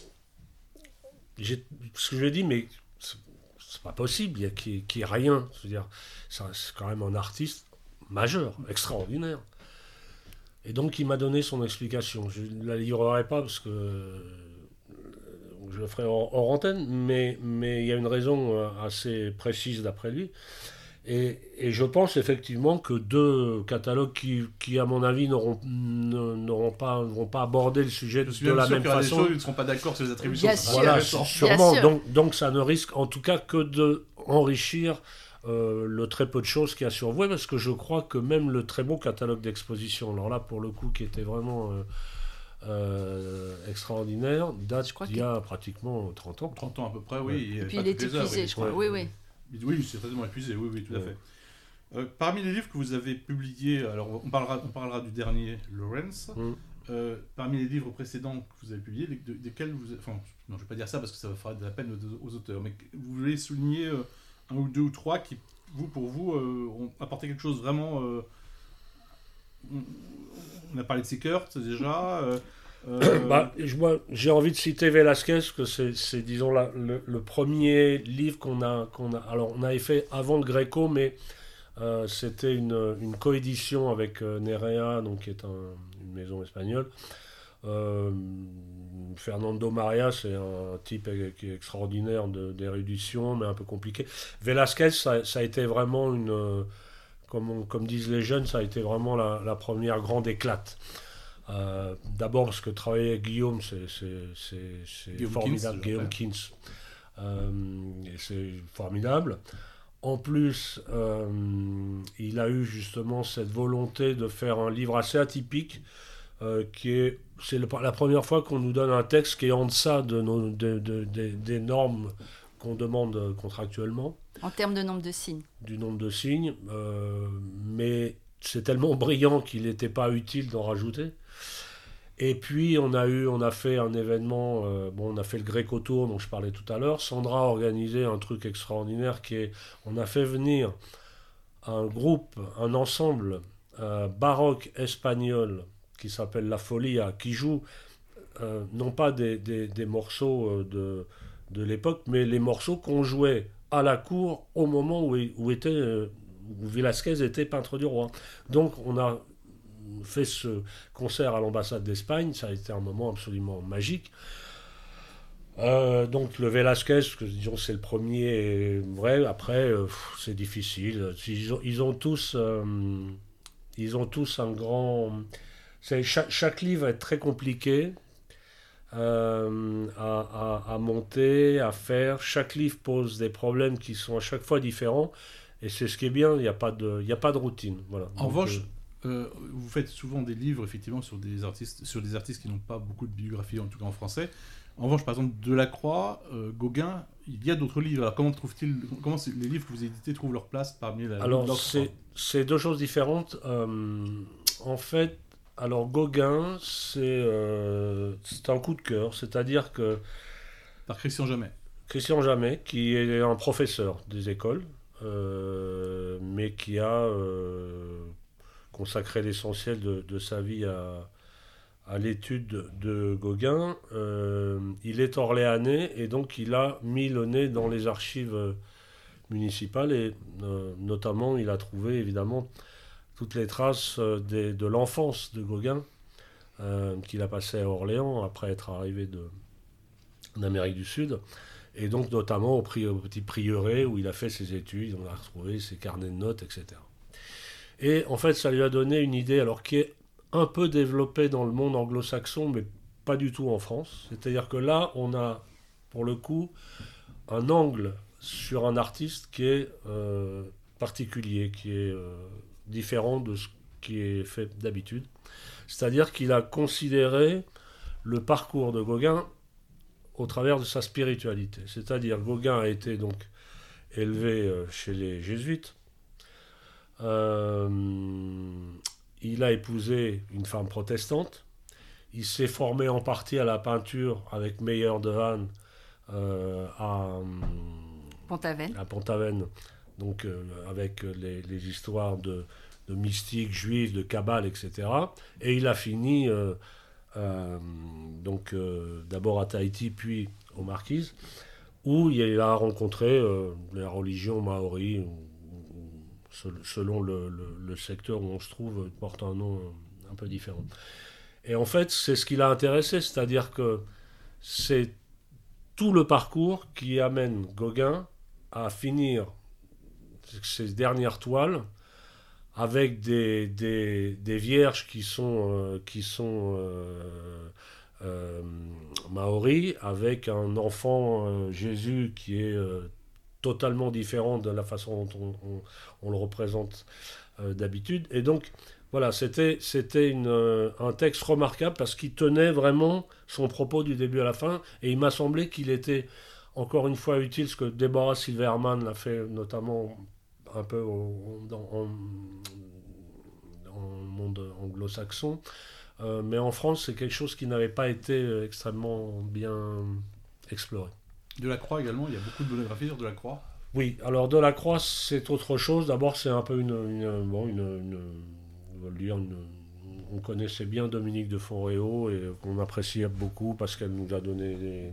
j'ai- ce que je lui ai dit, mais c'est c'est pas possible, il y a qu'il n'y ait rien. Je veux dire, ça, c'est quand même un artiste majeur, extraordinaire. Et donc, il m'a donné son explication. Je ne la livrerai pas parce que euh, je le ferai hors, hors antenne, mais, mais il y a une raison euh, assez précise d'après lui. Et, et je pense effectivement que deux catalogues qui, qui à mon avis, n'auront, ne- n'auront pas, ne vont pas aborder le sujet Je suis de même la sûr même qu'il y aura des façon. choses, ils ne seront pas d'accord sur les attributions. Bien ça sûr. sera Voilà, intéressant. sûrement. sûr. Donc, donc ça ne risque en tout cas que de enrichir euh, le très peu de choses qu'il y a sur Voué, parce que je crois que même le très beau catalogue d'exposition, alors là pour le coup qui était vraiment euh, euh, extraordinaire, date Je crois d'il y a pratiquement trente ans. trente ans à peu près, oui. Et puis pas il est toutes les œuvres, épuisé, il- je crois. ouais. Oui, oui. Oui, c'est certainement épuisé, oui, oui, tout à Ouais. fait. Euh, parmi les livres que vous avez publiés, alors on parlera, on parlera du dernier, Lawrence. Mm. Euh, parmi les livres précédents que vous avez publiés, les- de- desquels vous, enfin, non, je vais pas dire ça parce que ça va faire de la peine aux, aux auteurs, mais vous voulez souligner euh, un ou deux ou trois qui, vous, pour vous, euh, ont apporté quelque chose vraiment. euh, on, on a parlé de Sickert déjà. euh, Euh... Bah, je, moi, j'ai envie de citer Velázquez, que c'est, c'est disons, la, le, le premier livre qu'on a, qu'on a... Alors, on avait fait avant le Greco, mais euh, c'était une, une coédition avec euh, Nerea, donc, qui est un, une maison espagnole. Euh, Fernando Maria, c'est un type qui est extraordinaire de, d'érudition, mais un peu compliqué. Velázquez, ça, ça a été vraiment une... Comme, on, comme disent les jeunes, ça a été vraiment la, la première grande éclate. Euh, d'abord parce que travailler avec Guillaume, c'est, c'est, c'est, c'est Guillaume formidable. Kins, Guillaume Kins. Euh, et c'est formidable. En plus, euh, il a eu justement cette volonté de faire un livre assez atypique, euh, qui est, c'est le, la première fois qu'on nous donne un texte qui est en deçà de nos, de, de, de, des normes qu'on demande contractuellement. En termes de nombre de signes. Du nombre de signes, euh, mais c'est tellement brillant qu'il n'était pas utile d'en rajouter. Et puis on a eu, on a fait un événement, euh, bon, on a fait le Greco Tour dont je parlais tout à l'heure. Sandra a organisé un truc extraordinaire qui est, on a fait venir un groupe, un ensemble euh, baroque espagnol qui s'appelle La Folia, qui joue euh, non pas des, des, des morceaux de, de l'époque, mais les morceaux qu'on jouait à la cour au moment où, où, était, où Velázquez était peintre du roi. Donc on a fait ce concert à l'ambassade d'Espagne, ça a été un moment absolument magique. Euh, donc le Velázquez, que, disons, c'est le premier vrai, après euh, c'est difficile. Ils ont, ils ont tous euh, ils ont tous un grand... C'est, chaque, chaque livre est très compliqué. Euh, à, à, à monter, à faire. Chaque livre pose des problèmes qui sont à chaque fois différents, et c'est ce qui est bien, il n'y a pas de, il n'y a pas de routine. Voilà. En revanche, euh... euh, vous faites souvent des livres effectivement sur des artistes, sur des artistes qui n'ont pas beaucoup de biographie, en tout cas en français. En revanche, par exemple, Delacroix, euh, Gauguin, il y a d'autres livres. Alors comment trouvent-ils, comment les livres que vous éditez trouvent leur place parmi la... Alors c'est, c'est deux choses différentes. Euh, en fait, alors Gauguin, c'est, euh, c'est un coup de cœur, c'est-à-dire que... Par Christian Jamet. Christian Jamet, qui est un professeur des écoles, euh, mais qui a euh, consacré l'essentiel de, de sa vie à, à l'étude de, de Gauguin. Euh, il est orléanais, et donc il a mis le nez dans les archives municipales, et euh, notamment il a trouvé évidemment toutes les traces des, de l'enfance de Gauguin, euh, qu'il a passé à Orléans après être arrivé de, d'Amérique du Sud, et donc notamment au, pri, au petit prieuré où il a fait ses études, on a retrouvé ses carnets de notes, et cetera. Et en fait, ça lui a donné une idée, alors qui est un peu développée dans le monde anglo-saxon, mais pas du tout en France. C'est-à-dire que là, on a, pour le coup, un angle sur un artiste qui est euh, particulier, qui est... Euh, différent de ce qui est fait d'habitude. C'est-à-dire qu'il a considéré le parcours de Gauguin au travers de sa spiritualité. C'est-à-dire Gauguin a été donc élevé chez les jésuites. Euh, il a épousé une femme protestante. Il s'est formé en partie à la peinture avec Meyer de Haan euh, à Pont-Aven. À Pont-Aven. Donc euh, avec les, les histoires de, de mystiques juifs, de Kabbale, et cetera. Et il a fini euh, euh, donc euh, d'abord à Tahiti, puis aux Marquises, où il a rencontré euh, la religion maori, ou, ou, selon le, le, le secteur où on se trouve, porte un nom un peu différent. Et en fait, c'est ce qui l'a intéressé, c'est-à-dire que c'est tout le parcours qui amène Gauguin à finir ces dernières toiles avec des, des, des vierges qui sont, euh, qui sont euh, euh, maoris, avec un enfant euh, Jésus qui est euh, totalement différent de la façon dont on, on, on le représente euh, d'habitude. Et donc, voilà, c'était, c'était une, euh, un texte remarquable parce qu'il tenait vraiment son propos du début à la fin, et il m'a semblé qu'il était encore une fois utile, ce que Deborah Silverman l'a fait notamment un peu au, dans, en, dans le monde anglo-saxon, euh, mais en France c'est quelque chose qui n'avait pas été extrêmement bien exploré. Delacroix également, il y a beaucoup de monographies sur Delacroix. Oui, alors Delacroix c'est autre chose. D'abord c'est un peu une, une, bon, une, une, on va le dire, une, on connaissait bien Dominique de Fonréau et qu'on appréciait beaucoup parce qu'elle nous a donné des,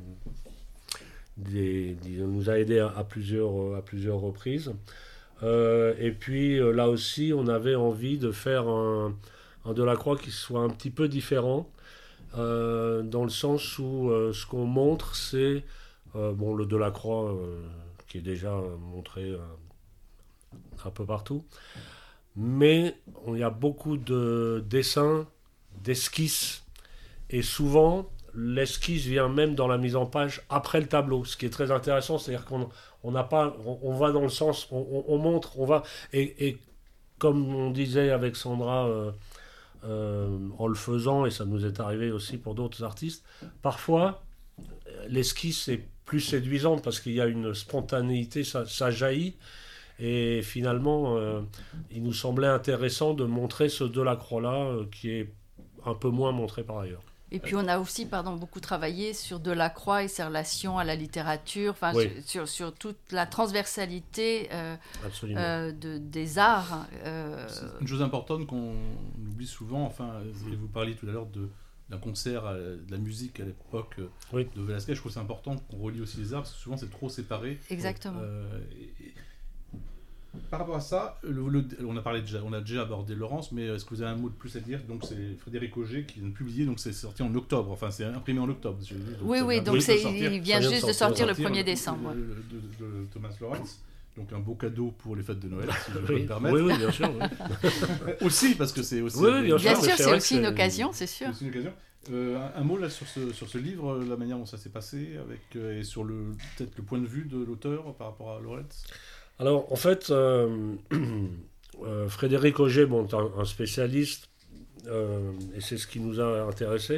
des, des elle nous a aidé à, à plusieurs à plusieurs reprises. Euh, et puis euh, là aussi, on avait envie de faire un, un Delacroix qui soit un petit peu différent, euh, dans le sens où euh, ce qu'on montre, c'est euh, bon, le Delacroix euh, qui est déjà montré euh, un peu partout, mais il y a beaucoup de dessins, d'esquisses, et souvent l'esquisse vient même dans la mise en page après le tableau, ce qui est très intéressant, c'est-à-dire qu'on on n'a pas, on, on va dans le sens, on, on, on montre, on va, et, et comme on disait avec Sandra euh, euh, en le faisant, et ça nous est arrivé aussi pour d'autres artistes, parfois l'esquisse est plus séduisante parce qu'il y a une spontanéité, ça, ça jaillit. Et finalement, euh, il nous semblait intéressant de montrer ce Delacroix-là, euh, qui est un peu moins montré par ailleurs. Et puis on a aussi pardon, beaucoup travaillé sur Delacroix et ses relations à la littérature, enfin, oui. sur, sur, sur toute la transversalité euh, euh, de, des arts. Euh... C'est une chose importante qu'on oublie souvent, enfin, vous parliez tout à l'heure de, d'un concert, de la musique à l'époque oui. de Velázquez, je trouve que c'est important qu'on relie aussi les arts, parce que souvent c'est trop séparé. Exactement. Euh, et, et, Par rapport à ça, le, le, on, a parlé déjà, on a déjà abordé Laurens, mais est-ce que vous avez un mot de plus à dire? Donc c'est Frédéric Auger qui vient de publier, donc c'est sorti en octobre, enfin c'est imprimé en octobre. Donc oui, oui, donc c'est, il vient juste de sortir, de sortir le premier décembre. De, de, de, de Thomas Lawrence, donc un beau cadeau pour les fêtes de Noël, si je peux oui. me permettre. Oui, oui, bien sûr. Oui. aussi, parce que c'est aussi... Oui, bien, bien sûr, sûr, c'est, c'est aussi c'est une occasion, c'est sûr. C'est aussi une occasion. Euh, un, un mot là sur ce, sur ce livre, la manière dont ça s'est passé, avec, euh, et sur le, peut-être le point de vue de l'auteur par rapport à Lawrence. Alors, en fait, euh, euh, Frédéric Auger, bon, un, un spécialiste, euh, et c'est ce qui nous a intéressés,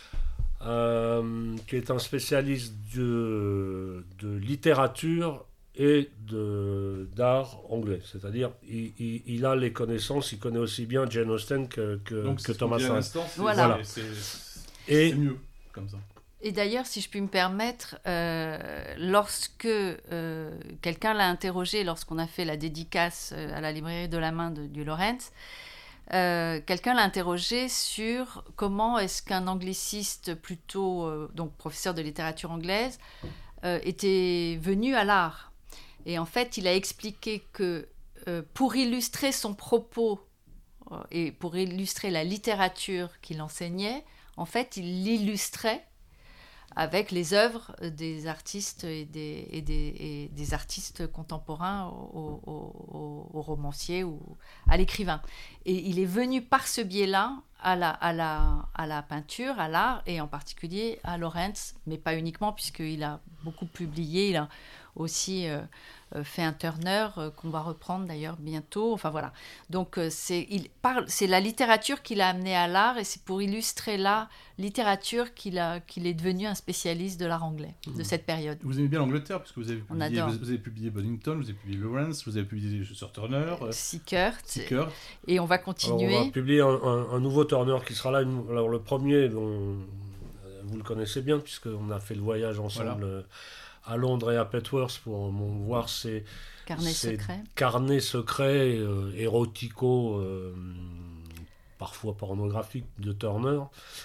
euh, qui est un spécialiste de, de littérature et de, d'art anglais. C'est-à-dire, il, il, il a les connaissances, il connaît aussi bien Jane Austen que, que, Donc, que Thomas Saint. C'est, voilà. voilà. C'est, c'est, c'est mieux, comme ça. Et d'ailleurs, si je puis me permettre, euh, lorsque euh, quelqu'un l'a interrogé, lorsqu'on a fait la dédicace euh, à la librairie de la main de, du Lawrence, euh, quelqu'un l'a interrogé sur comment est-ce qu'un angliciste plutôt, euh, donc professeur de littérature anglaise, euh, était venu à l'art. Et en fait, il a expliqué que euh, pour illustrer son propos euh, et pour illustrer la littérature qu'il enseignait, en fait, il l'illustrait avec les œuvres des artistes et des, et des, et des artistes contemporains aux, aux, aux romanciers ou à l'écrivain. Et il est venu par ce biais-là à la, à, la, à la peinture, à l'art, et en particulier à Lawrence, mais pas uniquement, puisqu'il a beaucoup publié, il a aussi euh, fait un Turner euh, qu'on va reprendre d'ailleurs bientôt. Enfin voilà. Donc euh, c'est, il parle, c'est la littérature qui l'a amené à l'art, et c'est pour illustrer la littérature qu'il, a, qu'il est devenu un spécialiste de l'art anglais de cette période. Vous aimez bien l'Angleterre, parce que vous avez publié, vous, vous avez publié Bonington, vous avez publié Lawrence, vous avez publié Sir Turner, euh, Sickert, Sickert, et on va continuer. Alors on va publier un, un, un nouveau Turner qui sera là. Une, alors le premier, dont, vous le connaissez bien, puisqu'on a fait le voyage ensemble. Voilà. À Londres et à Petworth pour voir ces carnets secrets, carnets secrets euh, érotico, euh, parfois pornographiques de Turner.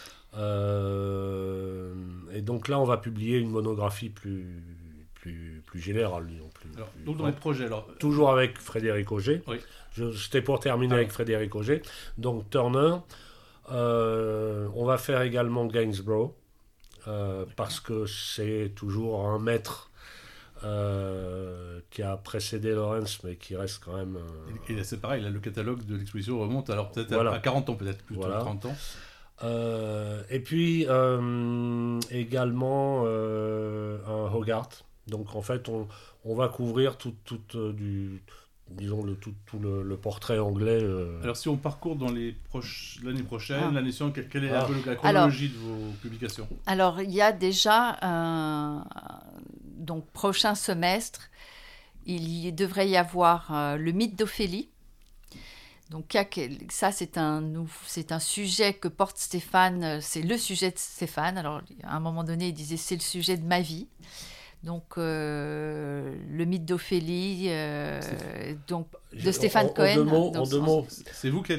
Euh, et donc là, on va publier une monographie plus, plus, plus générale. Disons, plus, alors, plus, donc dans les projets, alors... toujours avec Frédéric Auger. Oui. Je, c'était pour terminer ah. avec Frédéric Auger. Donc Turner. Euh, on va faire également Gainsborough. Euh, parce que c'est toujours un maître euh, qui a précédé Lawrence, mais qui reste quand même... Euh... Et, et c'est pareil, là, le catalogue de l'exposition remonte alors peut-être voilà. à quarante ans, peut-être plutôt voilà. trente ans. Euh, et puis euh, également euh, un Hogarth. Donc en fait, on, on va couvrir tout, tout euh, du... disons le, tout, tout le, le portrait anglais. Euh... Alors si on parcourt dans les proches, l'année prochaine, ah. l'année suivante, quelle est ah. la chronologie alors, de vos publications? Alors il y a déjà un donc prochain semestre, il y devrait y avoir euh, le mythe d'Ophélie. Donc ça c'est un c'est un sujet que porte Stéphane, c'est le sujet de Stéphane. Alors à un moment donné il disait c'est le sujet de ma vie. Donc, euh, le mythe d'Ophélie, euh, donc, de Stéphane en, Cohen. En deux mots, en deux mots. C'est vous qui êtes l'auteur ?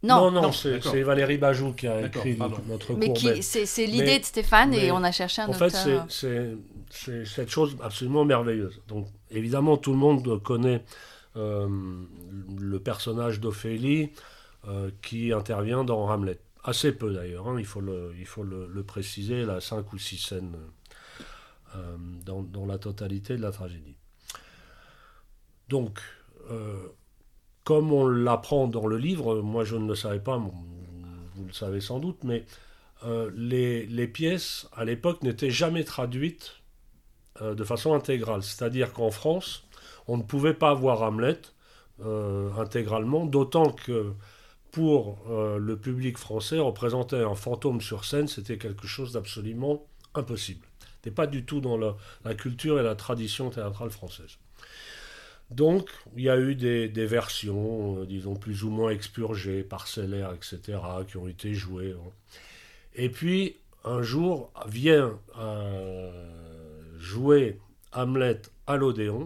Non, non, non, non, c'est, d'accord. c'est Valérie Bajou qui a D'accord, écrit pardon. notre mais court. qui, mais- c'est, c'est l'idée mais- de Stéphane mais et on a cherché un En auteur. fait, c'est, c'est, c'est cette chose absolument merveilleuse. Donc, évidemment, tout le monde connaît euh, le personnage d'Ophélie euh, qui intervient dans Hamlet. Assez peu d'ailleurs, hein, il faut, le, il faut le, le préciser, il a cinq ou six scènes euh, dans, dans la totalité de la tragédie. Donc, euh, comme on l'apprend dans le livre, moi je ne le savais pas, vous le savez sans doute, mais euh, les, les pièces à l'époque n'étaient jamais traduites euh, de façon intégrale. C'est-à-dire qu'en France, on ne pouvait pas voir Hamlet euh, intégralement, d'autant que pour euh, le public français, représenter un fantôme sur scène, c'était quelque chose d'absolument impossible. C'était pas du tout dans la, la culture et la tradition théâtrale française. Donc, il y a eu des, des versions, euh, disons, plus ou moins expurgées, parcellaires, et cetera, qui ont été jouées. Hein. Et puis, un jour, vient euh, jouer Hamlet à l'Odéon,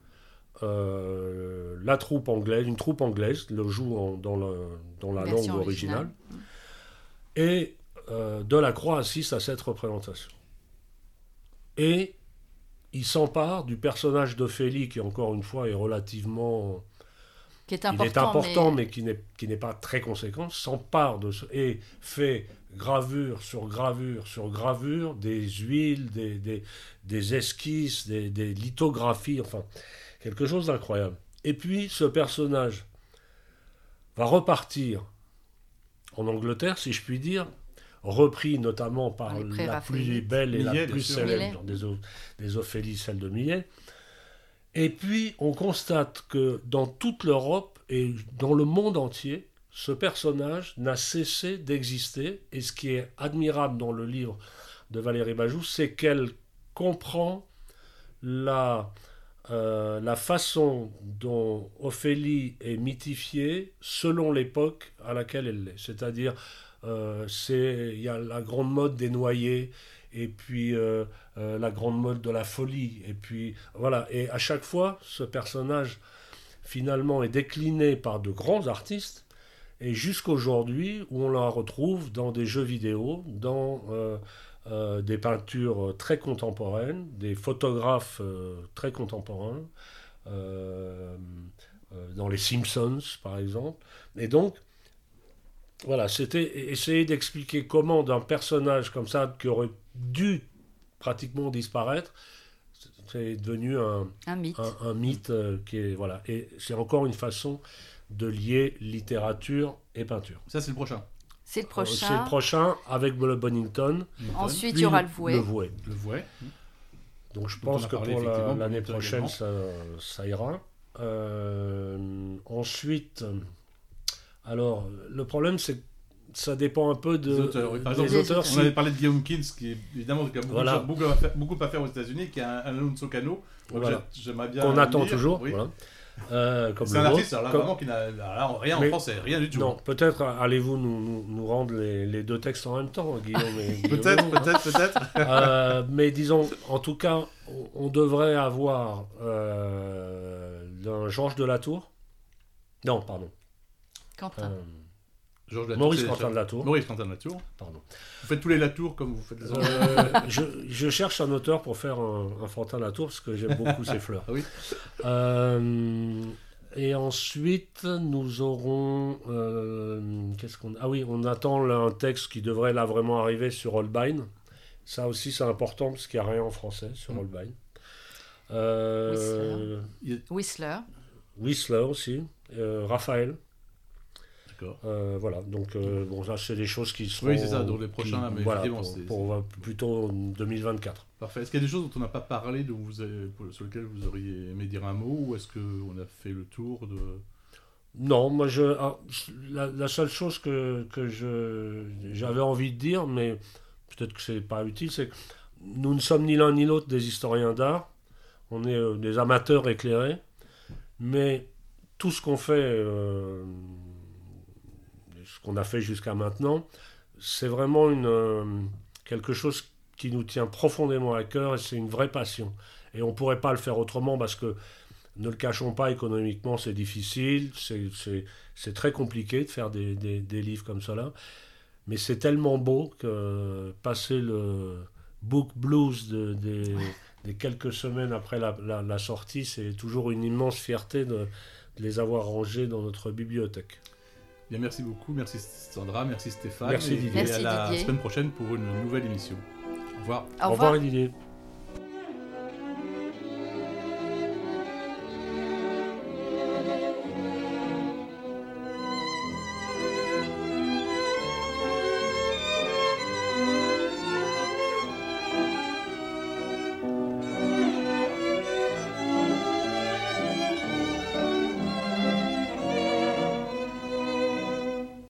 euh, la troupe anglaise, une troupe anglaise, le joue en, dans, le, dans la langue Version originale, originale. et euh, Delacroix assiste à cette représentation. Et il s'empare du personnage d'Ophélie, qui encore une fois est relativement... Qui est il important, est important, mais, mais... qui, n'est, qui n'est pas très conséquent, s'empare de ce... et fait gravure sur gravure sur gravure, des huiles, des, des, des esquisses, des, des lithographies, enfin, quelque chose d'incroyable. Et puis, ce personnage va repartir en Angleterre, si je puis dire, repris notamment par Les la pré-raphaélites. plus belle et Millet, la bien plus sûr. célèbre des, O- des Ophélie, celle de Millet. Et puis, on constate que dans toute l'Europe et dans le monde entier, ce personnage n'a cessé d'exister. Et ce qui est admirable dans le livre de Valérie Bajou, c'est qu'elle comprend la, euh, la façon dont Ophélie est mythifiée selon l'époque à laquelle elle est. C'est-à-dire, euh, c'est, il y a la grande mode des noyés, et puis euh, euh, la grande mode de la folie, et puis voilà. Et à chaque fois, ce personnage finalement est décliné par de grands artistes, et jusqu'aujourd'hui où on la retrouve dans des jeux vidéo, dans euh, euh, des peintures très contemporaines, des photographes euh, très contemporains, euh, euh, dans les Simpsons par exemple. Et donc, voilà, c'était essayer d'expliquer comment d'un personnage comme ça, qui aurait dû pratiquement disparaître, c'est devenu un, Un mythe. un, un mythe euh, qui est... Voilà. Et c'est encore une façon de lier littérature et peinture. Ça, c'est le prochain. C'est le Euh, prochain. C'est le prochain avec le Bonington. Ensuite, puis il y aura le vouet. Le vouet. Le vouet. Donc je Dont pense on a que parlé, pour la- effectivement, l'année Bonington prochaine, également. ça, ça ira. Euh, ensuite, alors, le problème, c'est que ça dépend un peu de, Des auteurs, oui. Par des exemple, auteurs. On si- avait parlé de Guillaume Kins, qui est évidemment qui a beaucoup, Voilà. de choses- beaucoup, à faire, beaucoup à faire aux États-Unis, qui est un, un Alonso Cano. Donc Voilà. j'ai- j'aimerais bien. Qu'on le attend lire, toujours. oui. Voilà. Euh, comme C'est le un vôtre. artiste, alors là, Comme- vraiment, qui n'a alors là, rien Mais- en français, rien du tout. Non, peut-être allez-vous nous, nous, nous rendre les, les deux textes en même temps, Guillaume et Guillaume. Peut-être, peut-être, peut-être. Euh, mais disons, en tout cas, on, on devrait avoir euh, un Georges Delatour. Non, pardon. Quentin. Euh, Georges Latour, Maurice c'est- Quentin de Latour. Maurice Quentin de Latour. Pardon. Vous faites tous les Latour comme vous faites les autres. Euh, je, je cherche un auteur pour faire un, un Fantin Latour parce que j'aime beaucoup ses fleurs. Ah oui. Euh, et ensuite, nous aurons. euh, qu'est-ce qu'on Ah oui, on attend là un texte qui devrait là vraiment arriver sur Holbein. Ça aussi, c'est important parce qu'il n'y a rien en français sur Mm. Holbein. Euh, Whistler. Whistler aussi. euh, Raphaël. D'accord. Euh, voilà, donc euh, bon, ça c'est des choses qui seront. Oui, c'est ça, donc les qui- prochains, mais voilà, effectivement, pour, c'est- pour, euh, plutôt deux mille vingt-quatre. Parfait. Est-ce qu'il y a des choses dont on n'a pas parlé, dont vous avez- pour- sur lesquelles vous auriez aimé dire un mot, ou est-ce qu'on a fait le tour de... Non, moi je ah, la, la seule chose que, que je j'avais envie de dire, mais peut-être que c'est pas utile, c'est que nous ne sommes ni l'un ni l'autre des historiens d'art. On est euh, des amateurs éclairés, mais tout ce qu'on fait, euh, ce qu'on a fait jusqu'à maintenant, c'est vraiment une, euh, quelque chose qui nous tient profondément à cœur et c'est une vraie passion. Et on ne pourrait pas le faire autrement parce que ne le cachons pas, économiquement c'est difficile, c'est, c'est, c'est très compliqué de faire des, des, des livres comme ça là, mais c'est tellement beau que passer le book blues de, des, des quelques semaines après la, la, la sortie, c'est toujours une immense fierté de, de les avoir rangés dans notre bibliothèque. Bien, merci beaucoup, merci Sandra, merci Stéphane. Merci et, Didier. et Merci à la Didier. semaine prochaine pour une nouvelle émission. Au revoir. Au Au revoir. revoir Didier.